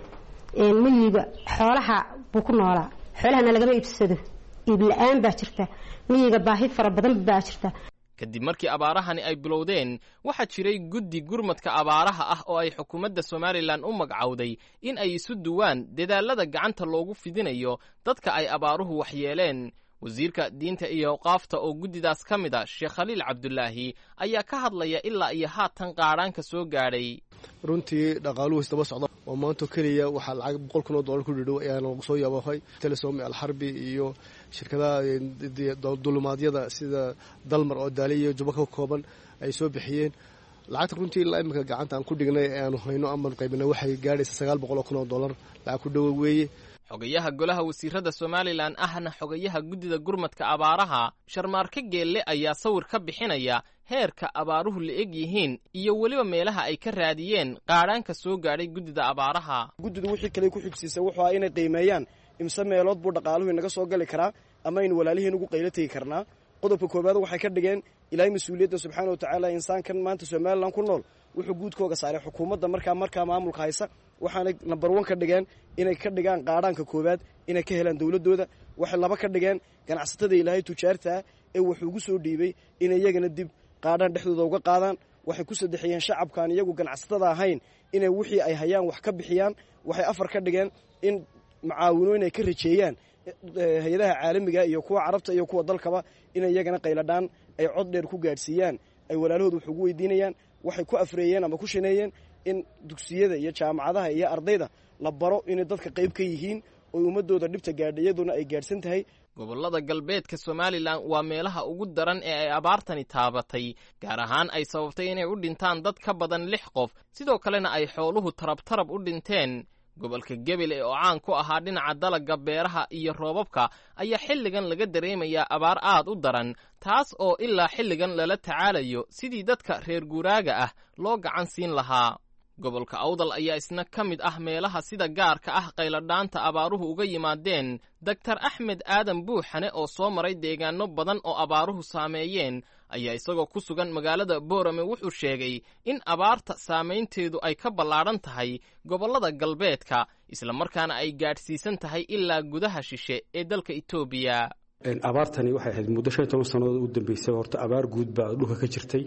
miyiga xoolaha buu ku noolaa xoolahana lagama iibsado iib la-aan baa jirta miyiga baahi fara badan baa jirta. kadib markii abaarahani ay bilowdeen waxaa jiray guddi gurmadka abaaraha ah oo ay xukuumadda somalilan u magacowday in ay isu duwaan dadaalada gacanta loogu fidinayo dadka ay abaaruhu waxyeeleen. wasiirka diinta iyo awqaafta oo guddidaas ka mid a sheekh khaliil cabdulaahi ayaa ka hadlaya ilaa iyo haatan qaadhaanka soo gaadhay. runtii dhaqaaluhu isdaba socda oo maanta keliya waxaa lacag boqol kun oo dollar ku dhidhow ayaa lagu soo yaabahay telesom alxarbi iyo shirkadaha dulumaadyada sida dalmar oo daali iyo juba ka kooban ay soo bixiyeen lacagta runtii ilaa iminka gacanta aan ku dhignay ee aanu hayno amaan qaybinay waxay gaadhaysa sagaal boqol oo kun oo dollar lacag ku dhowo weeye. xogayaha golaha wasiirada somalilan ahna xogayaha guddida gurmadka abaaraha sharmaarke geelle ayaa sawir ka bixinaya heerka abaaruhu la eg yihiin iyo weliba meelaha ay ka raadiyeen qaadhaanka soo gaadhay guddida abaaraha. guddidu wixii kale ku xigsiisay wuxuu ah inay qiimeeyaan imse meelood buu dhaqaaluhu inaga soo gali karaa ama aynu walaaliheen ugu qaylo tegi karnaa. qodobka koowaad waxay ka dhigeen ilaahay mas-uuliyadda subxaana watacaala insaankan maanta somalilan ku nool wuxuu guudkooga saaray xukuumadda markaa markaa maamulka haysa waxaanay number one ka dhigeen inay ka dhigaan qaadhaanka koowaad inay ka helaan dowladooda. waxay laba ka dhigeen ganacsatada ilaahay tujaartaa ee wuxuu ugu soo dhiibay inay iyagana dib qaadhaan dhexdooda uga qaadaan. waxay ku saddexiyeen shacabkaan iyagu ganacsatada ahayn inay wixii ay hayaan wax ka bixiyaan. waxay afar ka dhigeen in macaawinooyin ay ka rajeeyaan hay-adaha caalamiga iyo kuwa carabta iyo kuwa dalkaba inay iyagana qayladhaan ay cod dheer ku gaadhsiiyaan ay walaalahooda wax ugu weydiinayaan. waxay ku afreeyeen ama ku shaneeyeen in dugsiyada iyo jaamacadaha iyo ardayda la baro inay dadka qayb ka yihiin oo ummadooda dhibta gaadha iyaduna ay gaadhsan tahay. gobollada galbeedka somalilan waa meelaha ugu daran ee ay abaartani taabatay gaar ahaan ay sababtay inay u dhintaan dad ka badan lix qof sidoo kalena ay xooluhu tarab-tarab u dhinteen. gobolka gebele oo caan ku ahaa dhinaca dalagga beeraha iyo roobabka ayaa xilligan laga dareemayaa abaar aad u daran taas oo ilaa xilligan lala tacaalayo sidii dadka reer guuraaga ah loo gacan siin lahaa. gobolka awdal ayaa isna ka mid ah meelaha sida gaarka ah qayladhaanta abaaruhu uga yimaadeen. doctor axmed aadan buuxane oo soo maray deegaano badan oo abaaruhu saameeyeen ayaa isagoo ku sugan magaalada boorame wuxuu sheegay in abaarta saamaynteedu ay ka ballaadhan tahay gobollada galbeedka islamarkaana ay gaadhsiisan tahay ilaa gudaha shishe ee dalka etoobiya. abaartani waxay ahayd muddo shan iyo toban sannadood ugu dambeysay horta abaar guud baa dhulka ka jirtay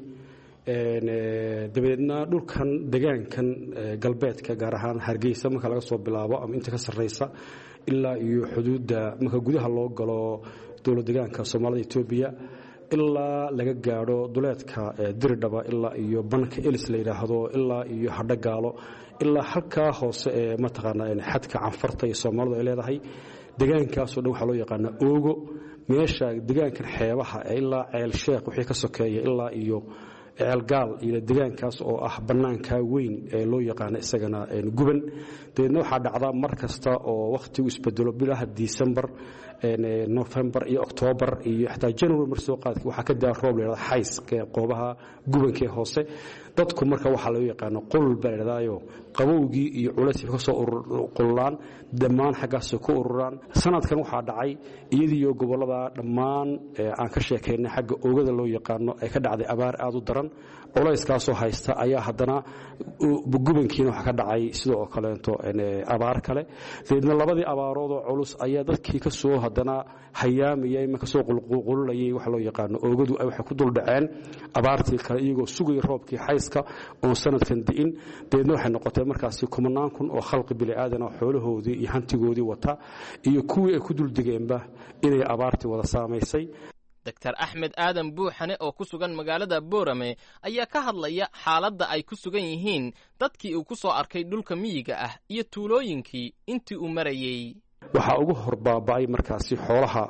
dabadeedna dhulkan degaankan galbeedka gaar ahaan hargeysa marka laga soo bilaabo ama inta ka sarreysa ilaa iyo xuduudda marka gudaha loo galo dowlad degaanka soomaalida etoobiya ilaa laga gaadho duleedka diridhaba ilaa iyo banka elis la yidhaahdo ilaa iyo hadhogaalo ilaa halkaa hoose ee mataqaanaa xadka canfarta iyo soomaalidu ay leedahay degaankaasoo dhan waxaa loo yaqaanaa oogo meesha degaankan xeebaha ee ilaa ceel sheekh wixii ka sokeeya ilaa iyo ceelgaal iyo degaankaas oo ah bannaanka weyn ee loo yaqaano isagana guban. dabeedna waxaa dhacda mar kasta oo wakhtigu isbedelo bilaha disembar nofembar iyo oktoobar iyo xataa january mar soo qaadka waxaa ka daa roob layidhahda xayska qoobaha gubankee hoose dadku marka waxaa loo yaqaano qulul baa layidhahdaayo qabowgii iyo culayska ka soo qululaan dhammaan xaggaasay ku ururaan. sanadkan waxaa dhacay iyadiiyo gobollada dhammaan aan ka sheekaynay xagga oogada loo yaqaano ay ka dhacday abaar aad u daran culayskaasoo haysta ayaa haddana gubankiina waxaa ka dhacay sidoo kaleeto abaar kale. dabeedna labadii abaaroodoo culus ayaa dadkii ka soo haddana hayaamayay marka soo qulqulayay waxa loo yaqaano oogadu ay waxay ku dul dhaceen abaartii kale iyagoo sugay roobkii xayska oon sanadkan di'in. dabeedna waxay noqotay markaasi kumanaan kun oo khalqi bini aadan oo xoolahoodii iyo hantigoodii wata iyo kuwii ay ku dul degeenba inay abaartii wada saamaysay. doctor axmed aadan buuxane oo ku sugan magaalada boorame ayaa ka hadlaya xaaladda ay ku sugan yihiin dadkii uu ku soo arkay dhulka miyiga ah iyo tuulooyinkii intii uu marayey. waxaa ugu hor baaba'ay markaasi xoolaha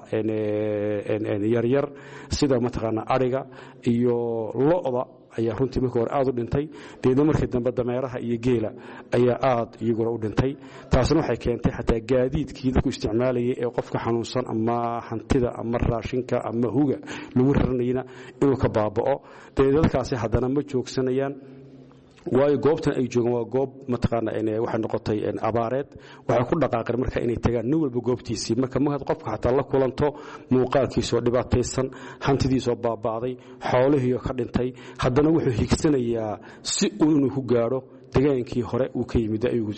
yaryar sida mataqaanaa adhiga iyo lo'da ayaa runtii markii hore aad u dhintay deedna markii dambe dameeraha iyo geela ayaa aad iyaguna u dhintay taasna waxay keentay xataa gaadiidkii dadku isticmaalayay ee qofka xanuunsan ama hantida ama raashinka ama huga lagu raranayna inuu ka baaba'o dee dadkaasi haddana ma joogsanayaan waayo goobtan ay joogaan waa goob mataqaanaa waxay noqotay abaareed waxay ku dhaqaaqeen marka inay tagaan nin walba goobtiisii marka mahad qofka xataa la kulanto muuqaalkiisoo dhibaataysan hantidiisoo baaba'day xoolihiioo ka dhintay haddana wuxuu higsanayaa si uu inuu ku gaadho degaankii hore uu ka yimid ayuu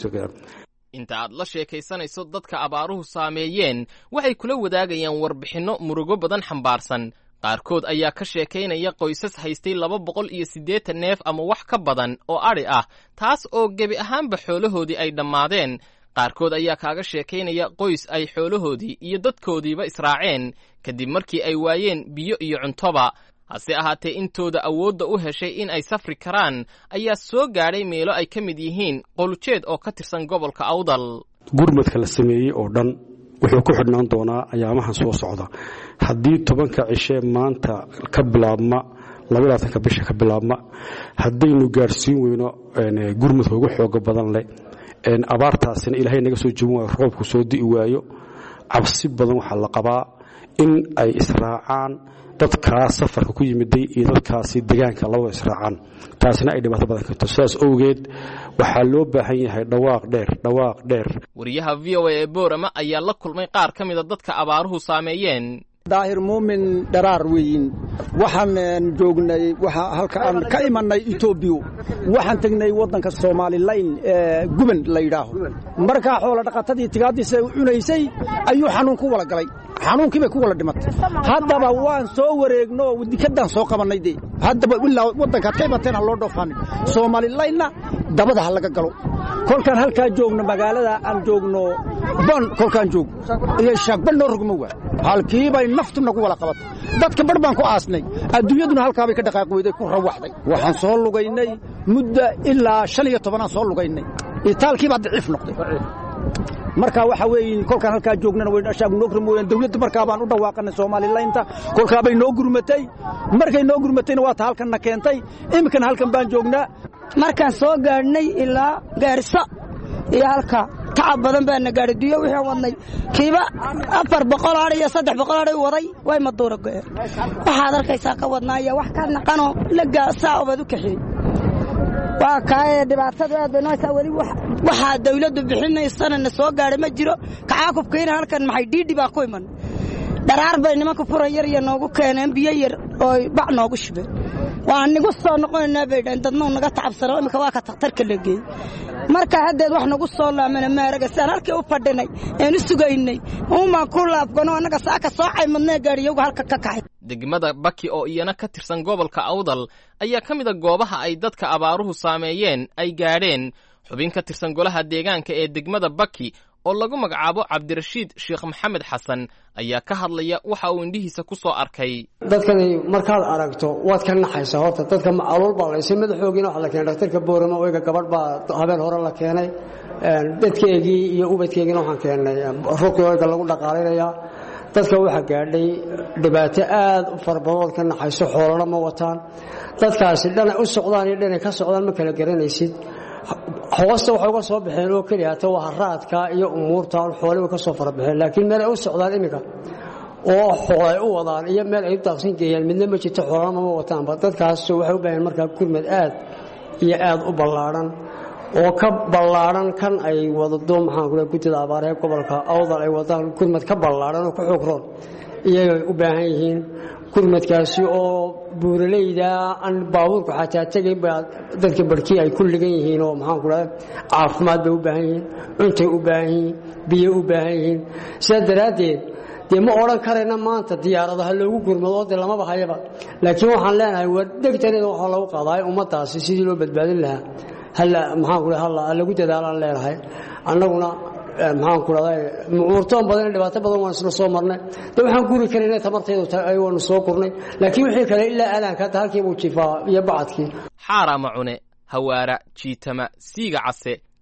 inta aad la sheekaysanayso dadka abaaruhu saameeyeen waxay kula wadaagayaan warbixinno murugo badan xambaarsan qaarkood ayaa ka sheekaynaya qoysas haystay laba boqol iyo siddeetan neef ama wax ka badan oo adhi ah taas oo gebi ahaanba xoolahoodii ay dhammaadeen qaarkood ayaa kaaga sheekaynaya qoys ay xoolahoodii iyo dadkoodiiba israaceen kadib markii ay waayeen biyo iyo cuntoba hase ahaatee intooda awoodda u heshay in ay safri karaan ayaa soo gaadhay meelo ay ka mid yihiin qolujeed oo ka tirsan gobolka awdal gurmadka la sameeyey oo dhan wuxuu ku xidhnaan doonaa ayaamahan soo socda haddii tobanka cishee maanta ka bilaabma labaatanka bisha ka bilaabma haddaynu gaadhsiin weyno gurmadka ugu xooga badan leh abaartaasina ilaahay naga soo jebin waayo roobku soo di'i waayo cabsi badan waxaa la qabaa in ay israacaan dadkaas safarka ku yimiday iyo dadkaasi degaanka labada israacaan taasina ay dhibaato badan karto sidaas owgeed waxaa loo baahan yahay dhawaaq dheer dhawaaq dheer wariyaha v o a ee boorama ayaa la kulmay qaar ka mida dadka abaaruhu saameeyeen daahir muumin dharaar weeyin waxaan joognay waxa halka aan ka imanay Itoobiya waxaan tagnay wadanka Soomaaliland ee guban la yiraahdo marka xoolo dhaqatadii tigaadiisa u cunaysay ayuu xanuun ku wala galay xanuunkii bay ku wala dhimatay haddaba waan soo wareegno wadikadan soo qabanay de haddaba ilaa wadanka ka imateen loo dhoofan Soomaalilandna dabada hal laga galo kolkan halka joogno magaalada aan joogno ban kolkan joog iyo shaqban noo rugmo waa halkii bay naftu nagu wala qabatay dadka bar baan ku aasnay adduunyaduna halka bay ka dhaqaaqweyday ku rawaxday waxaan soo lugaynay muddo ilaa shan iyo toban aan soo lugaynay itaalkii baa daciif noqday marka waxa weeyeen kolkan halka joognana way ashaab noo gurmooyeen dawladda marka baan u dhawaaqnay Soomaaliland kolka bay noo gurmatay markay noo gurmatayna waa ta halkan na keentay imkan halkan baan joognaa markaan soo gaarnay ilaa gaarisa iyo halka tacab badan baan gaaridiyo wixii wadnay kiiba afar boqol iyo saddex boqol ay waday way maduuro go'een waxaad arkaysaa ka wadnaaya wax ka naqano laga saabad u kaxay waa kaay dhibaatada aad banaysa wali waxa dawladdu bixinaysana soo gaaray ma jiro kacaakubkeena halkan maxay dhiidhi baa ku iman dharaar bay nimanka furan yar iyo noogu keeneen biyo yar oo bac noogu shubeen waa nigu soo noqonaa bay dadna naga tacabsano imika waa ka taqtarka lageey marka hadeed wax nagu soo laamana maaraga saan halkii u fadhinay aan sugaynay uma ku laabgano anaga saaka soo caymadnaa gaariyoga halka ka kacay degmada Baki oo iyana ka tirsan gobolka Awdal ayaa kamid ah goobaha ay dadka abaaruhu saameeyeen ay gaadheen xubin ka tirsan golaha deegaanka ee degmada Baki oo lagu magacaabo Cabdirashiid Sheekh Maxamed Xasan ayaa ka hadlaya waxa uu indhihiisa ku soo arkay dadkani markaad aragto waad ka naxaysaa horta dadka macluul baa la isay madaxoogina waxa la keenay dhakhtarka Boorama oo iga gabadh baa habeen hore la keenay dadkeegii iyo ubadkeegina waxaan keenay ruuqyooga lagu dhaqaaleeyaa dadka waxa gaadhay dhibaato aad u farbadood ka naxayso xoolana ma wataan dadkaasi dhan u socdaan iyo dhan ka socdaan ma kala garanaysid hoosta waxa uga soo baxeen oo kaliya ta waa raadka iyo umuurta xoolaha ka soo farabaxeen laakiin meel ay u socdaan imika oo xoolay u wadaan iyo meel ay taaqsin geeyaan midna ma jirto xoolana ma wataan ba dadkaas waxay u baahan markaa gurmad aad iyo aad u ballaaran oo ka ballaaran kan ay wadado maxaan ku leeyahay gudida abaaraha gobolka Awdal ay wadaan gurmad ka ballaaran oo ku xoogron iyaga u baahan yihiin gurmadkaasi oo buuraleyda aan baabuurku xataa tagay baa dadka barkii ay ku ligan yihiin oo maxaan ku leeyahay caafimaad bay u baahan yihiin cunto u baahan yihiin biyo u baahan yihiin sida daraadeed dee ma oran karayna maanta diyaaradaha loogu gurmado de lama bahayaba laakiin waxaan leenahay war degtaneeda waxa lagu qaaday ummadaasi sidii loo badbaadin lahaa hal maxaan ku leeyahay hal lagu dadaalaan leenahay annaguna maxaan ku raday muurtoon badan dhibaato badan waan isla soo marnay de waxaan guri karinay tamarteedu ay waan soo kurnay laakiin wixii kale ilaa alaan ka halkii uu jifaa iyo bacadkii xaara macune hawaara jiitama siiga case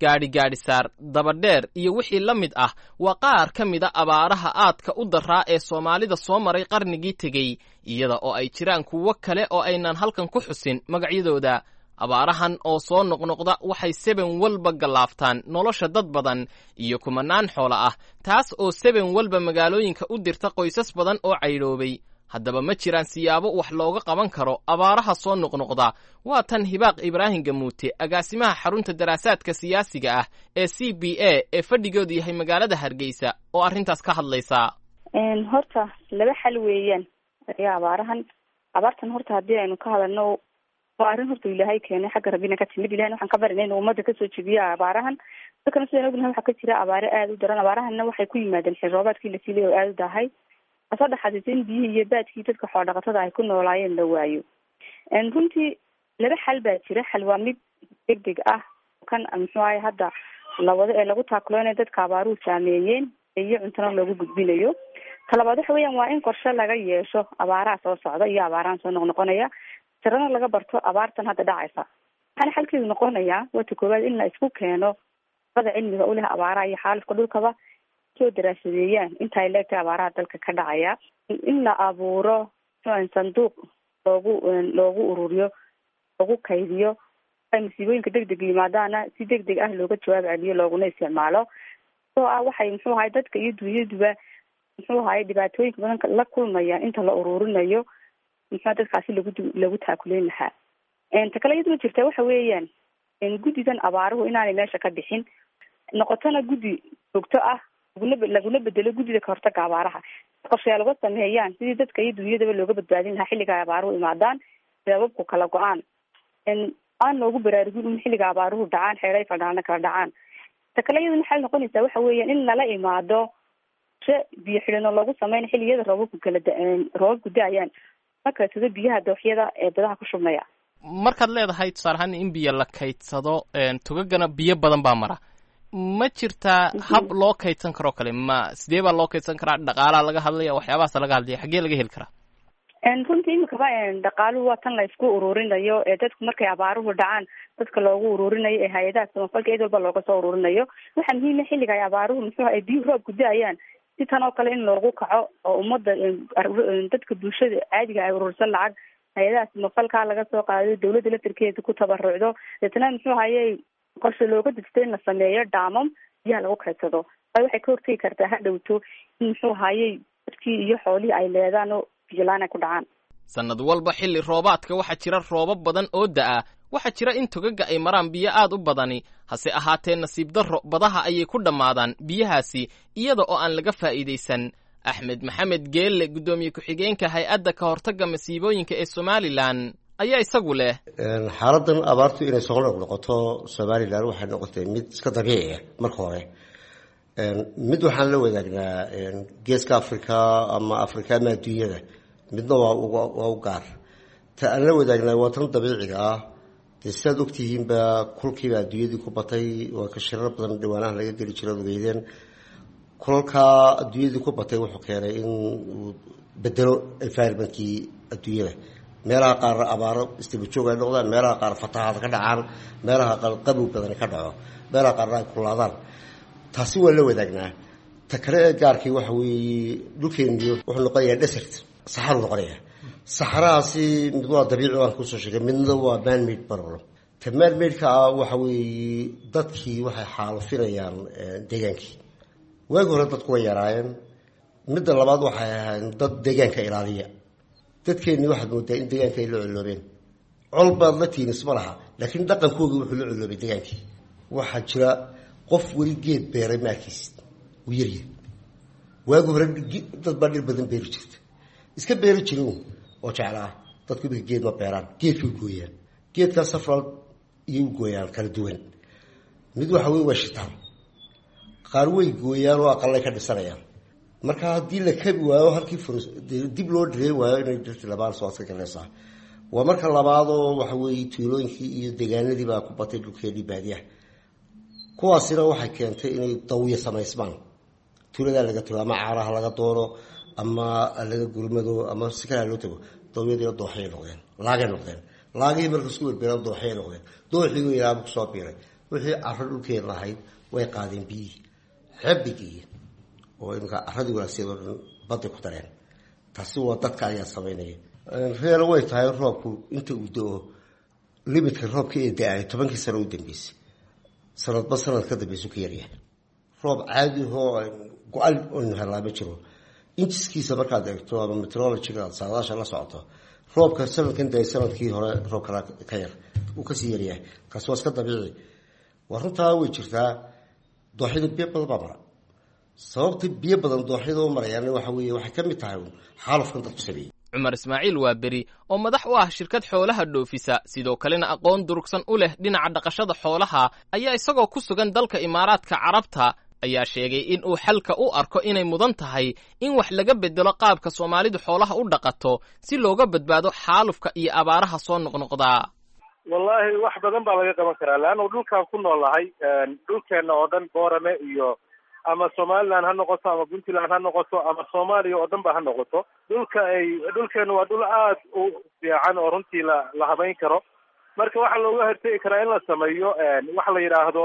gaadhi gaadhi saar dabadheer iyo wixii la mid ah waa qaar ka mida abaaraha aadka u daraa ee soomaalida soo maray qarnigii tegey iyada oo ay jiraan kuwo kale oo aynan halkan ku xusin magacyadooda abaarahan oo soo noqnoqda waxay seben walba gallaaftaan nolosha dad badan iyo kumanaan xoolo ah taas oo seben walba magaalooyinka u dirta qoysas badan oo caydhoobay haddaba ma jiraan siyaabo wax looga qaban karo abaaraha soo noqnoqda waa tan hibaaq ibraahim gamuute agaasimaha xarunta daraasaadka siyaasiga ah ee c b a ee fadhigoodu yahay magaalada hargeysa oo arrintaas ka hadlaysa horta laba xal weeyaan ayaa abaarahan abaartan horta haddii aynu ka hadalno waa arrin horta ilaahay keenay xagga rabbina ka timid ilahay waxaan ka barinay inuu ummadda kasoo jebiyo abaarahan dadkana sidaan ognahay waxaa ka jira abaare aada u daran abaarahanna waxay ku yimaadeen xil roobaadkii la siilay oo aada u dahay asoo dhaxadisa in biyihii iyo baadkii dadka xoolo dhaqatada ay ku noolaayeen la waayo runtii laba xal baa jira xal waa mid degdeg ah kan muxuu ahay hadda lawado ee lagu taakuloonay dadka abaaruhu saameeyeen iyo cuntana loogu gudbinayo talabaad waxa weeyaan waa in qorshe laga yeesho abaaraha soo socda iyo abaarahan soo noqnoqonaya tirana laga barto abaartan hadda dhacaysa waxaana xalkeedu noqonayaa wata koowaad in la isku keeno bada cilmiga u leh abaaraha iyo xaalifka dhulkaba soo daraasadeeyaan inta ay leegtahay abaaraha dalka ka dhacaya in la abuuro sanduuq loogu loogu ururiyo loogu kaydiyo ay masiibooyinka degdeg yimaadaana si degdeg ah looga jawaab celiyo looguna isticmaalo oo ah waxay muxuu ahay dadka iyo dunyaduba muxuu ahay dhibaatooyinka badan la kulmaya inta la ururinayo muxuu dadkaasi lagu lagu taakuleyn lahaa ta kale iyaduna jirta waxa weeyaan guddidan abaaruhu inaanay meesha ka bixin noqotona guddi joogto ah laguna laguna bedelo guddida ka hortaga abaaraha qorshayaal uga sameeyaan sidii dadka iyo dunyadaba looga badbaadin lahaa xilliga ay abaaruhu imaadaan sababku kala go-aan aan loogu baraarugin in xilliga abaaruhu dhacaan xeeray fadhaana kala dhacaan ta kale iyaduna waxay noqonaysaa waxa weeyaan in lala imaado she biyo xidhino loogu sameyn xilliyada roobabku kala roobabku da-ayaan ma kaydsado biyaha dooxyada ee badaha ku shubmaya markaad leedahay tusaale ahaan in biyo la kaydsado tugagana biyo badan baa mara ma jirtaa hab loo kaydsan karoo kale ma sidee baa loo kaydsan karaa dhaqaalaha laga hadlaya waxyaabahaas laga hadlaya xaggee laga heli karaa runtii imikaba dhaqaaluhu waa tan la isku ururinayo ee dadku markay abaaruhu dhacaan dadka loogu ururinayo ee hay-adaha samafalka cid walba looga soo ururinayo waxaa muhiima xilliga ay abaaruhu muxuu ay biyu roobku da-ayaan si tan oo kale in loogu kaco oo ummadda dadka bulshada caadiga ay urursan lacag hay-adaha samafalka laga soo qaado dawladda laftirkeeda ku tabarucdo deetna muxuu hayay qorshe looga degto in la sameeyo dhaamam biyaha lagu kaydsado ay waxay ka hortegi kartaa ha dhowto in muxuu hayay dadkii iyo xoolihii ay leedaan oo biyolaan ay ku dhacaan sanad walba xilli roobaadka waxaa jira roobab badan oo da-a waxaa jira in togaga ay maraan biyo aad u badani hase ahaatee nasiib darro badaha ayay ku dhammaadaan biyahaasi iyada oo aan laga faa'iidaysan axmed maxamed geelle guddoomiye ku-xigeenka hay-adda ka hortagga masiibooyinka ee somalilan ayaa isagu leh xaaladan abaartu inay soo noqnoqoto somalilan waxay noqotay mid iska dabiici ah marka hore mid waxaan la wadaagnaa geeska africa ama africa ama adduunyada midna waa waa u gaar ta aan la wadaagnaa waa tan dabiiciga ah dee sidaad ogtihiinba kulkiiba adduunyadii ku batay waa ka shirar badan dhawaanaha laga geli jiro ogeydeen kulalkaa adduunyadii ku batay wuxuu keenay in uu bedelo environmentkii adduunyada meelaha qaar abaaro istibajoog ay noqdaan meelaha qaar fatahaad ka dhacaan meelaha qaar qabow badan ka dhaco meelaha qaarna ay kulaadaan taasi waa la wadaagnaa ta kale ee gaarkii waxa weeye dhulkeeniyo wuxuu noqonayaa desert saxaru noqonaya saxarahaasi mid waa dabiici aan kusoo sheegay midna waa manmade problem ta manmade-ka ah waxa weeye dadkii waxay xaalufinayaan deegaankii waagi hore dadku way yaraayeen midda labaad waxay ahayn dad deegaanka ilaaliya dadkeennii waxaad moodaa in deegaanka ay la coloobeen col baad la tiinis ma laha laakiin dhaqankoogii wuxuu la coloobay deegaankii waxaa jira qof weli geed beeray ma arkaysid uu yaryahay waagi hore dad baa dhir badan beeri jirta iska beeri jirin oo jeclaa dadku imika geed ma beeraan geedkay gooyaan geedkaa safral iyay u gooyaan kala duwan mid waxa wey waa shitaan qaar way gooyaan oo aqalay ka dhisanayaan marka haddii la kabi waayo halkii furs dib loo dhireen waayo inay dhirti labaan soo adka galaysaa waa marka labaadoo waxa weeye tuulooyinkii iyo deegaanadii baa ku batay dhulkeedii baadiyaha kuwaasina waxay keentay inay dawiya samaysmaan tuuladaa laga tago ama caaraha laga doono ama laga gurmado ama si kalaa loo tago dawiyadiina dooxay noqdeen laagay noqdeen laagihii marka isku werbeeraan dooxay noqdeen dooxii weynaaba kusoo biiray wixii caro dhulkeeda lahayd way qaadeen biyihii xebbigii oo imika caradii wanaagseed oo dhan badday ku dareen taasi waa dadka ayaa samaynaya reelo way tahay roobku inta uu do-o limitka roobka ee da-ay tobankii sano u dambeysay sanadba sanad ka dambeysu ka yaryahay roob caadi oo go-al oynu helaa ma jiro injiskiisa markaad eegto ama meteorologiga saadaasha la socoto roobka sanadkan da sanadkii hore roob kala ka yar uu kasii yaryahay kaasi waa iska dabiici waa runtaa way jirtaa dooxyada biyo badan baa mara sababta biyo badan dooxyada u marayaan waxa weeye waxay ka mid tahay xaalufkan dadku sameeyey cumar ismaaciil waa beri oo madax u ah shirkad xoolaha dhoofisa sidoo kalena aqoon durugsan u leh dhinaca dhaqashada xoolaha ayaa isagoo ku sugan dalka imaaraadka carabta ayaa sheegay in uu xalka u arko inay mudan tahay in wax laga bedelo qaabka soomaalidu xoolaha u dhaqato si looga badbaado xaalufka iyo abaaraha soo noqnoqdaa wallaahi wax badan baa laga qaban karaa leannu dhulkaan ku noolahay dhulkeenna oo dhan boorame iyo ama somaliland ha noqoto ama puntland ha noqoto ama soomaaliya oo dhan ba ha noqoto dhulka ay dhulkeenu waa dhul aad u fiican oo runtii la la habayn karo marka waxaa looga hortegi karaa in la sameeyo waxa la yidhaahdo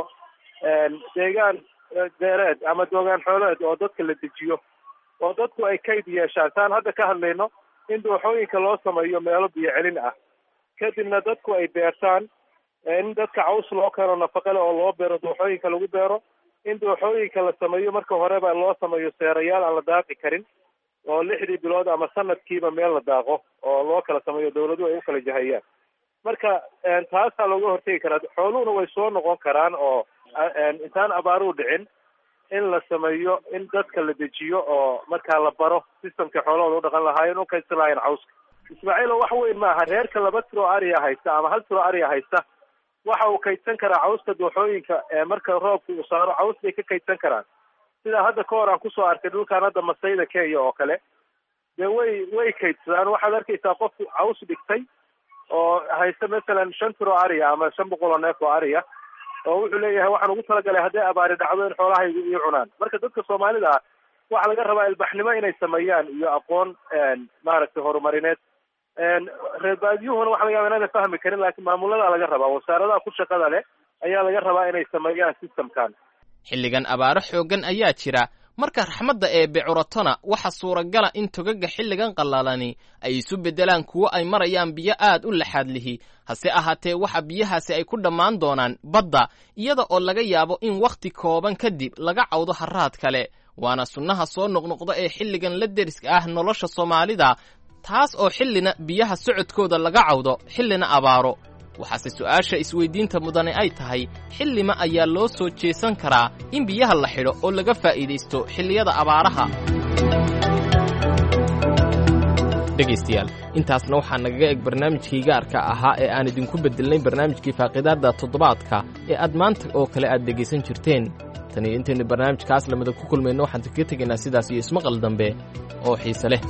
deegaan deereed ama doogaan xooleed oo dadka la dejiyo oo dadku ay kayd yeeshaan saan hadda ka hadlayno in dooxooyinka loo sameeyo meelo biyo celin ah kadibna dadku ay beertaan in dadka caws loo keeno nafaqo leh oo loo beero dooxooyinka lagu beero in dooxooyinka la sameeyo marka horeba loo sameeyo seerayaal aan la daaqi karin oo lixdii bilood ama sanadkiiba meel la daaqo oo loo kala sameeyo dawladuhu ay u kala jahayaan marka taasaa looga hortegi karaa xooluhuna way soo noqon karaan oo intaan abaaruhu dhicin in la sameeyo in dadka la dejiyo oo markaa la baro systemka xoolahooda u dhaqan lahaayeen u kaydsan lahaayeen cawska ismaaciilo wax weyn maaha reerka laba tiro ariya haysta ama hal tiro ariya haysta waxa uu kaydsan karaa cawska dooxooyinka marka roobka uu saaro caws bay ka kaydsan karaan sidaa hadda ka hor aan kusoo arkay dhulkaan hadda masayda kenya oo kale dee way way kaydsadaan waxaad arkaysaa qofku caws dhigtay oo haysta masalan shan tiro ariya ama shan boqol oo neef oo ariya oo wuxuu leeyahay waxaan ugu talagalay hadday abaari dhacdo in xoolahaygu ii cunaan marka dadka soomaalida ah waxaa laga rabaa ilbaxnimo inay sameeyaan iyo aqoon maaragtay horumarineed reer baadiyuhuna waxa laga yaaba inaana fahmi karin laakiin maamuladaa laga rabaa wasaaradaha ku shaqada leh ayaa laga rabaa inay sameeyaan systemkan xilligan abaaro xooggan ayaa jira marka raxmadda eebbe curatona waxa suuragala in togaga xilligan qallalani ay isu beddelaan kuwo ay marayaan biyo aad u laxaad lihi hase ahaatee waxa biyahaasi ay ku dhammaan doonaan badda iyada oo laga yaabo in wakhti kooban kadib laga cawdo harraad kale waana sunnaha soo noqnoqda ee xilligan la deriska ah nolosha soomaalida taas oo xillina biyaha socodkooda laga cawdo xillina abaaro waxaase su'aasha isweydiinta mudane ay tahay xillima ayaa loo soo jeesan karaa in biyaha la xidho oo laga faa'iidaysto xilliyada abaaraha dhegaystayaal intaasna waxaa nagaga eg barnaamijkii gaarka ahaa ee aan idinku beddelnay barnaamijkii faaqiidaadda toddobaadka ee aad maanta oo kale aad dhegaysan jirteen tan iyo intaynu barnaamijkaas lamida ku kulmayno waxaan kaga tegaynaa sidaas iyo ismaqal dambe oo xiise leh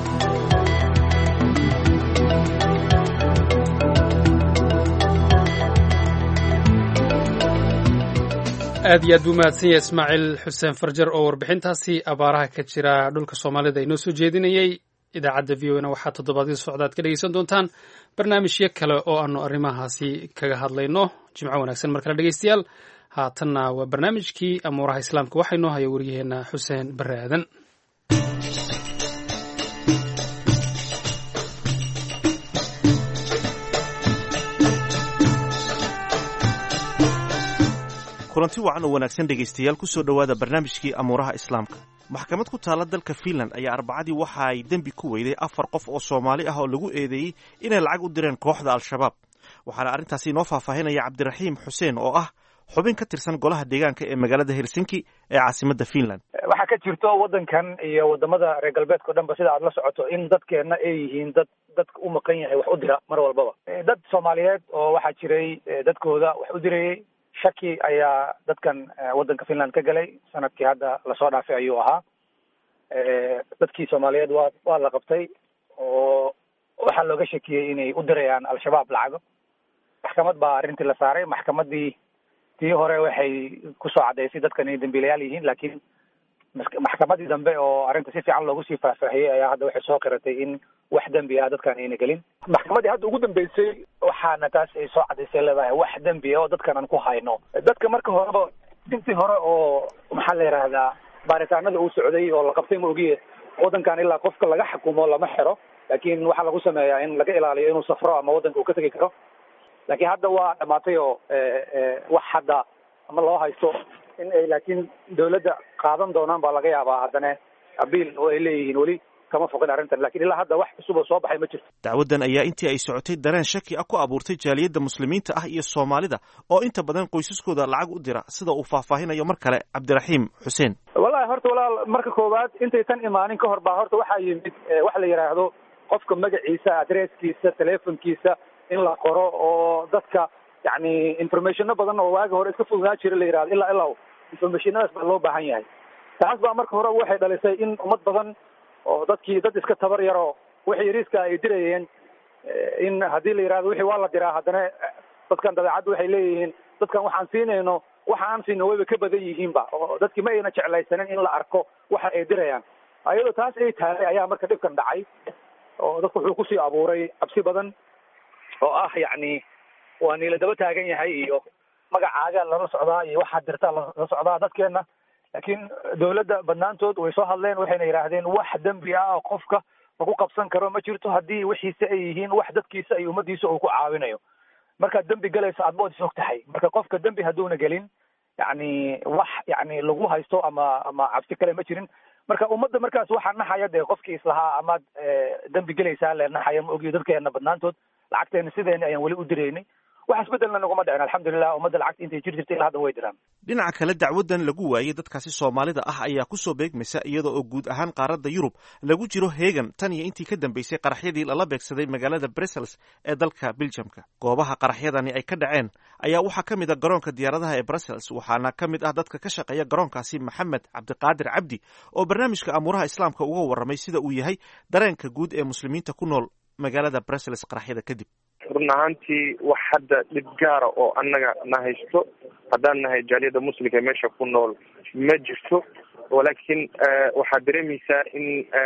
aad iyo aad buu mahadsan yahay ismaaciil xuseen farjar oo warbixintaasi abaaraha ka jira dhulka soomaalida inoo soo jeedinayey idaacadda v o na waxaa toddobaadyada socdaad ka dhegaysan doontaan barnaamijyo kale oo aanu arrimahaasi kaga hadlayno jimco wanaagsan mar kale dhegaystayaal haatanna waa barnaamijkii amuuraha islaamka waxaa inoo haya waryaheena xuseen barre aadan kulanti wacan oo wanaagsan dhegaystayaal ku soo dhowaada barnaamijkii amuuraha islaamka maxkamad ku taalla dalka fiinland ayaa arbacadii waxa ay dembi ku weyday afar qof oo soomaali ah oo lagu eedeeyey inay lacag u direen kooxda al-shabaab waxaana arrintaasi inoo faahfaahinaya cabdiraxiim xuseen oo ah xubin ka tirsan golaha deegaanka ee magaalada helsinki ee caasimadda fiinland waxaa ka jirto waddankan iyo waddamada reer galbeedka o dhan ba sida aad la socoto in dadkeenna ay yihiin dad dadka u maqan yahay wax u dira mar walbaba dad soomaaliyeed oo waxaa jiray dadkooda wax u dirayey shaki ayaa dadkan waddanka finland ka galay sanadkii hadda lasoo dhaafay ayuu ahaa dadkii soomaaliyeed waa waa la qabtay oo waxaa looga shakiyey inay u dirayaan al-shabaab lacago maxkamad baa arrintii la saaray maxkamaddii tii hore waxay kusoo caddaysay dadkan inay dambiilayaal yihiin laakiin maxkamadii dambe oo arrinta si fiican loogu sii faahfaahiyey ayaa hadda waxay soo qiratay in wax dembi ah dadkan ayna gelin maxkamaddii hadda ugu dambeysay waxaana taas ay soo cadaysay leedahay wax dembi oo dadkan aan ku hayno. dadka marka horeba intii hore oo maxaa la yidhaahdaa baaritaanada uu socday oo la qabtay ma ogiye waddankan ilaa qofka laga xukumo lama xiro, laakiin waxaa lagu sameeyaa in laga ilaaliyo inuu safro ama waddanka uu ka tegi karo. laakiin hadda waa dhamaatay oo wax hadda ama loo haysto in ay laakiin dawladda qaadan doonaan baa laga yaabaa haddana abiil oo ay leeyihiin weli kama foqin arrintan, laakiin ilaa hadda wax cusub oo soo baxay ma jirto. dacwaddan ayaa intii ay socotay dareen shaki ah ku abuurtay jaaliyadda muslimiinta ah iyo soomaalida oo inta badan qoysaskooda lacag u dira, sida uu faahfaahinayo mar kale cabdiraxiim xuseen. wallahi horta walaal marka koowaad intay tan imaanin ka hor baa horta waxaa yimid wax la yidhaahdo qofka magaciisa, adresskiisa, telefonkiisa in la qoro oo dadka yani informationo badan oo waagi hore iska fududaan jira la yidhahdo ilaa ilaa informationadaas baa loo baahan yahay. taas baa marka hore waxay dhalisay in ummad badan oo dadkii dad iska tabar yaroo wixii yariiska ay dirayeen in haddii la yidhahdo wixii waa la diraa haddana dadkan dabeecadda waxay leeyihiin dadkan waxaan siinayno waxa aan siino wayba ka badan yihiinba, oo dadkii ma ayna jeclaysanin in la arko waxa ay dirayaan. ayadoo taas ay tahay ayaa marka dhibkan dhacay oo dadku wuxuu kusii abuuray cabsi badan oo ah yacni waa niila daba taagan yahay iyo magacaaga lala socdaa iyo waxaad dirtaa lala socdaa dadkeena. laakiin dawladda badnaantood way soo hadleen waxayna yidhaahdeen wax dembi ah oo qofka lagu qabsan karo ma jirto haddii wixiisa ay yihiin wax dadkiisa iyo ummadiisa uu ku caawinayo. markaad dembi galayso aad bood is og tahay, marka qofka dembi hadduuna gelin yani wax yani lagu haysto ama ama cabsi kale ma jirin. marka ummadda markaas waxaa naxaya dee qofkii islahaa amaad dembi gelaysaa le naxaya ma ogiyo dadkeena badnaantood lacagteena sideena ayaan weli u diraynay. wax isbedelna naguma dhicin alxamdulilah, ummadda lacagta intay jir jirtay ilaa hadda way diraan. dhinaca kale dacwaddan lagu waayey dadkaasi soomaalida ah ayaa kusoo beegmaysa iyada oo guud ahaan qaaradda yurub lagu jiro heegan tan iyo intii ka dambeysay qaraxyadii lala beegsaday magaalada brussels ee dalka beljamka. goobaha qaraxyadani ay ka dhaceen ayaa waxaa ka mid a garoonka diyaaradaha ee brussels, waxaana ka mid ah dadka ka shaqeeya garoonkaasi maxamed cabdiqaadir cabdi oo barnaamijka amuuraha islaamka uga warramay sida uu yahay dareenka guud ee muslimiinta ku nool magaalada brussels qaraxyada kadib. run ahaantii wax hadda dhib gaara oo annaga na haysto haddaan nahay jaaliyadda muslimka ee meesha ku nool ma jirto, walaakiin waxaad dareemaysaa in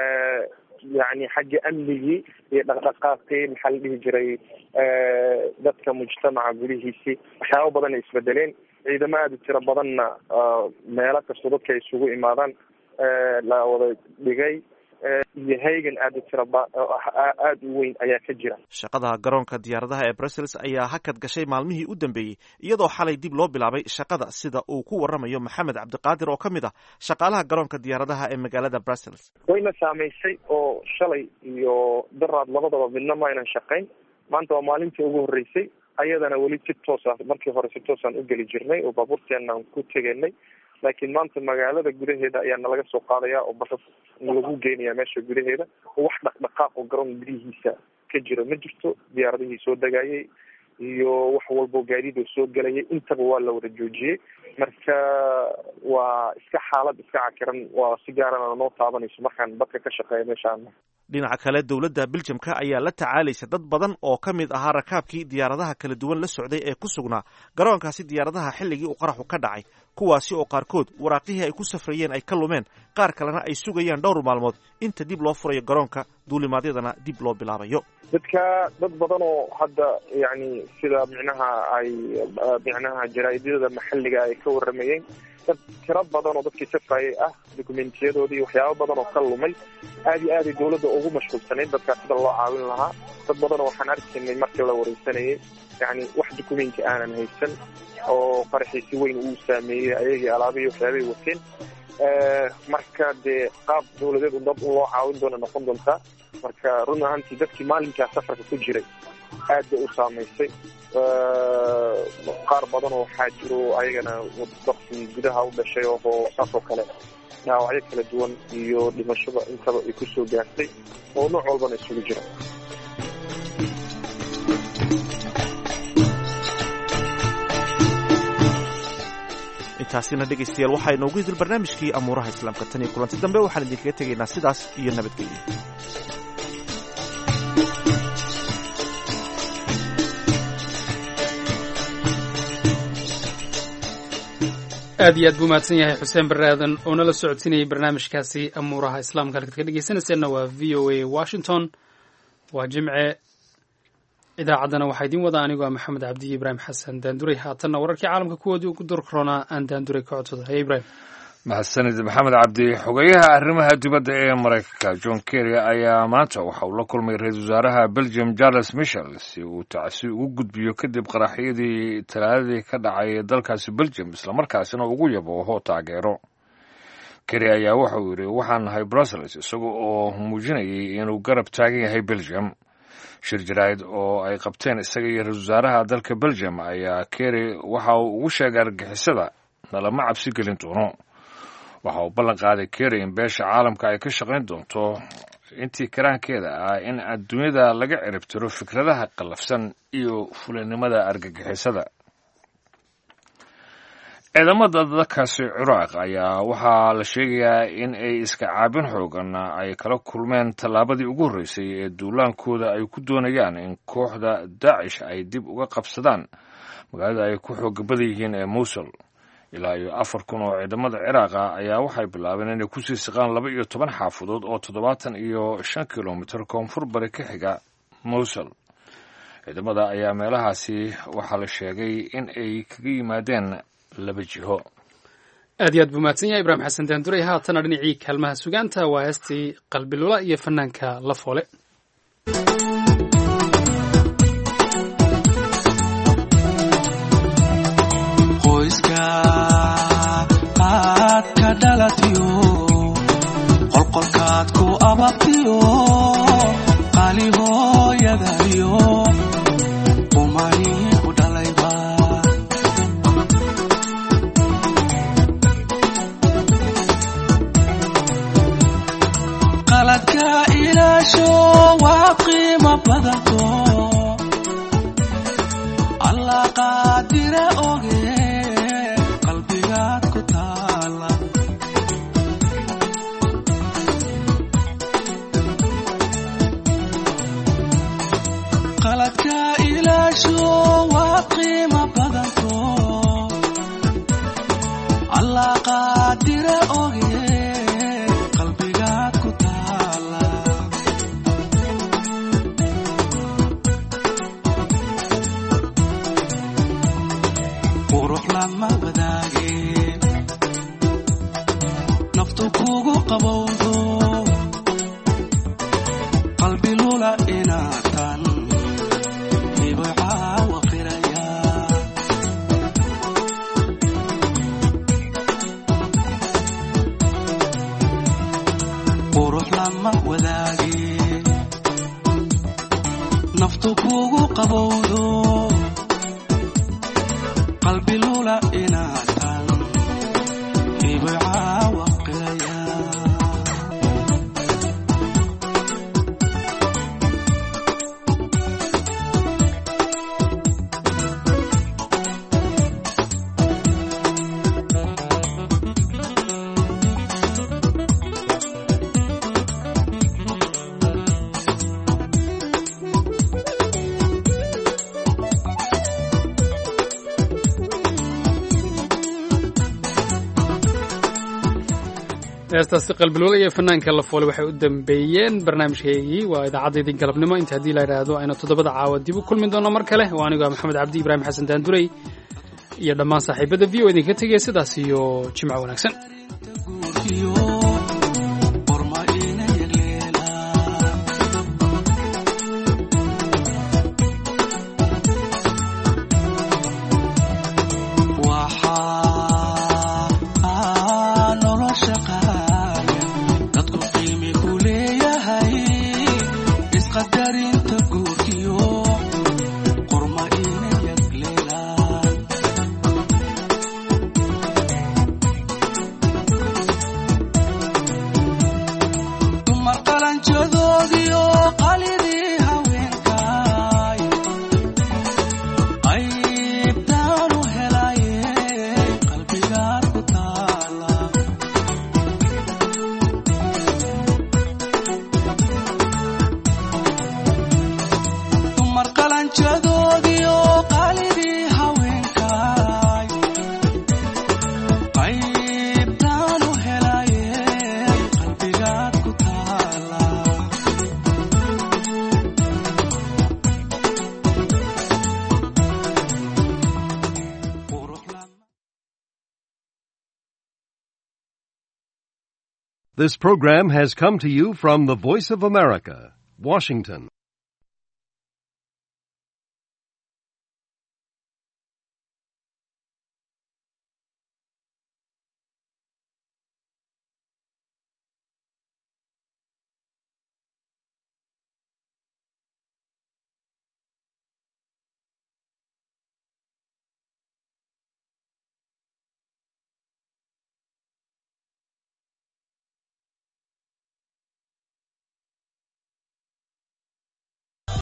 yani xagga amnigii iyo dhaqdhaqaaqii maxaa la dhihi jiray dadka mujtamaca gudihiisii waxyaaba badan ay isbedeleen. ciidamo aada u tiro badanna meelo kastoo dadka ay isugu imaadaan la wada dhigay iyo haygan aada u tira aada u weyn ayaa ka jira. shaqada garoonka diyaaradaha ee brussels ayaa hakad gashay maalmihii u dambeeyey iyadoo xalay dib loo bilaabay shaqada, sida uu ku warramayo maxamed cabdiqaadir oo ka mid ah shaqaalaha garoonka diyaaradaha ee magaalada brussels. wayna saamaysay oo shalay iyo daraad labadaba midna ma aynan shaqayn. maanta waa maalintii ugu horreysay, ayadana weli si toos ah markii hore si toosaan u geli jirnay oo baabuurteenaan ku tegaynay, laakiin maanta magaalada gudaheeda ayaa nalaga soo qaadaya oo basas lagu geenaya meesha gudaheeda. wax dhaqdhaqaaq oo garoon gudihiisa ka jiro ma jirto. diyaaradihii soo degayay iyo wax walbo gaadiid oo soo gelayay intaba waa la wada joojiyey. marka waa iska xaalad iska cakiran, waa si gaarana noo taabanayso markaan dadka ka shaqeeya meeshaan. dhinaca kale dowladda beljamka ayaa la tacaalaysa dad badan oo ka mid ahaa rakaabkii diyaaradaha kala duwan la socday ee ku sugnaa garoonkaasi diyaaradaha xilligii uu qaraxu ka dhacay, kuwaasi oo qaarkood waraaqihii ay ku safrayeen ay ka lumeen, qaar kalena ay sugayaan dhowr maalmood inta dib loo furayo garoonka, duulimaadyadana dib loo bilaabayo. dadka dad badan oo hadda yani sida micnaha ay micnaha jaraa'idyada maxalliga ay ka warramayeen, dad tiro badan oo dadkii safayay ah dokumentiyadooda iyo waxyaabo badan oo ka lumay. aad iyo aaday dawladda ugu mashquulsanayd dadkaas sida loo caawin lahaa. dad badan oo waxaan arkaynay markii la wareysanayay yani wax dokumenti aanan haysan oo qaraxii si weyn uu saameeyey ayagii alaabihii waxyaabay wateen. marka dee qaab dawladeed dad loo caawin doona noqon doontaa. marka run ahaantii dadkii maalinkaa safarka ku jiray aad bay u saamaysay. qaar badan oo waxaa jiro ayagana waqti gudaha u dhashay oo saas oo kale dhaawacyo kala duwan iyo dhimashada intaba ay ku soo gaartay oo nooc walbana isugu jira. intaasina dhegaystayaal waxaa inoogu hidil barnaamijkii amuuraha islaamka. tan iyo kulanti dambe waxaan idinkaga tegaynaa sidaas iyo nabadgelyo. aad iyo aad buu mahadsan yahay xuseen barre aadan oo nala socodsiinayay barnaamijkaasi amuuraha islaamka halkaad ka dhegeysanayseena waa v o a washington. waa jimce idaacaddana waxaa idiin wada anigoo maxamed cabdi iyo ibraahim xasan daanduray haatanna wararkii caalamka kuwoodii ugu durkaroonaa aan daanduray ka codsada haya ibraahim mahadsanid maxamed cabdi. xogeyaha arrimaha dibadda ee maraykanka john kerry ayaa maanta waxa uu la kulmay ra-iisul wasaaraha belgium charles michel si uu tacsi ugu gudbiyo kadib qaraxyadii talaadadii ka dhacay dalkaasi belgium islamarkaasina ugu yabooho taageero. kerry ayaa waxa uu yidhi waxaan nahay brussels isaga oo muujinayay inuu garab taagan yahay belgium. shir jaraa'id oo ay qabteen isaga iyo ra-iisul wasaaraha dalka belgium ayaa kerry waxa uu ugu sheegay argagixisada nalama cabsi gelin doono. waxa uu ballan qaaday kerry in beesha caalamka ay ka shaqayn doonto intii karaankeeda ah in adduunyada laga ciribtiro fikradaha qallafsan iyo fulinimada argagixisada. ciidamada dalkaasi ciraaq ayaa waxaa la sheegayaa in ay iska caabin xoogan ay kala kulmeen tallaabadii ugu horreysay ee duulaankooda ay ku doonayaan in kooxda daacish ay dib uga qabsadaan magaalada ay ku xooga badan yihiin ee mowsul. ilaa iyo afar kun oo ciidamada ciraaqa ayaa waxay bilaabeen inay kusii siqaan laba iyo toban xaafadood oo toddobaatan iyo shan kilomitir koonfur bari ka xiga mowsul. ciidamada ayaa meelahaasi waxaa la sheegay in ay kaga yimaadeen laba jiho. aad iyo aad buu mahadsan yahay ibraahim xasan daanduray haatana dhinacii kaalmaha sugaanta waa heestii qalbilula iyo fanaanka la foole. qoyska aad ka dhalatiyo qolqolkaad ku ababtiyo qali hooyadayo umani ku dhalayba qaladka ilaasho waa qiimo badanto allah qaadira oge qalbigaad ku taala qaladka ilaasho waa qiimo badanto allah qaadira oge qalbigaad ku taala qurux lama wadaageen naftu kugu qabowdo qalbi lula inaatan ibcaa waqiraya qurux lama wadaageen naftu kugu qabowdo qalbi lula inaatan ibcaa waqiraya heestaasi qalbilula iyo fanaanka la foole waxay u dambeeyeen barnaamijkeygii waa idaacaddaydi galabnimo inta haddii la yidhaahdo aynu toddobada caawa dib u kulmi doono mar kale oo anigoo maxamed cabdi ibraahim xasan daanduray iyo dhammaan saaxiibada v o idinka tegaya sidaas iyo jimco wanaagsan. This program has come to you from the Voice of America, Washington.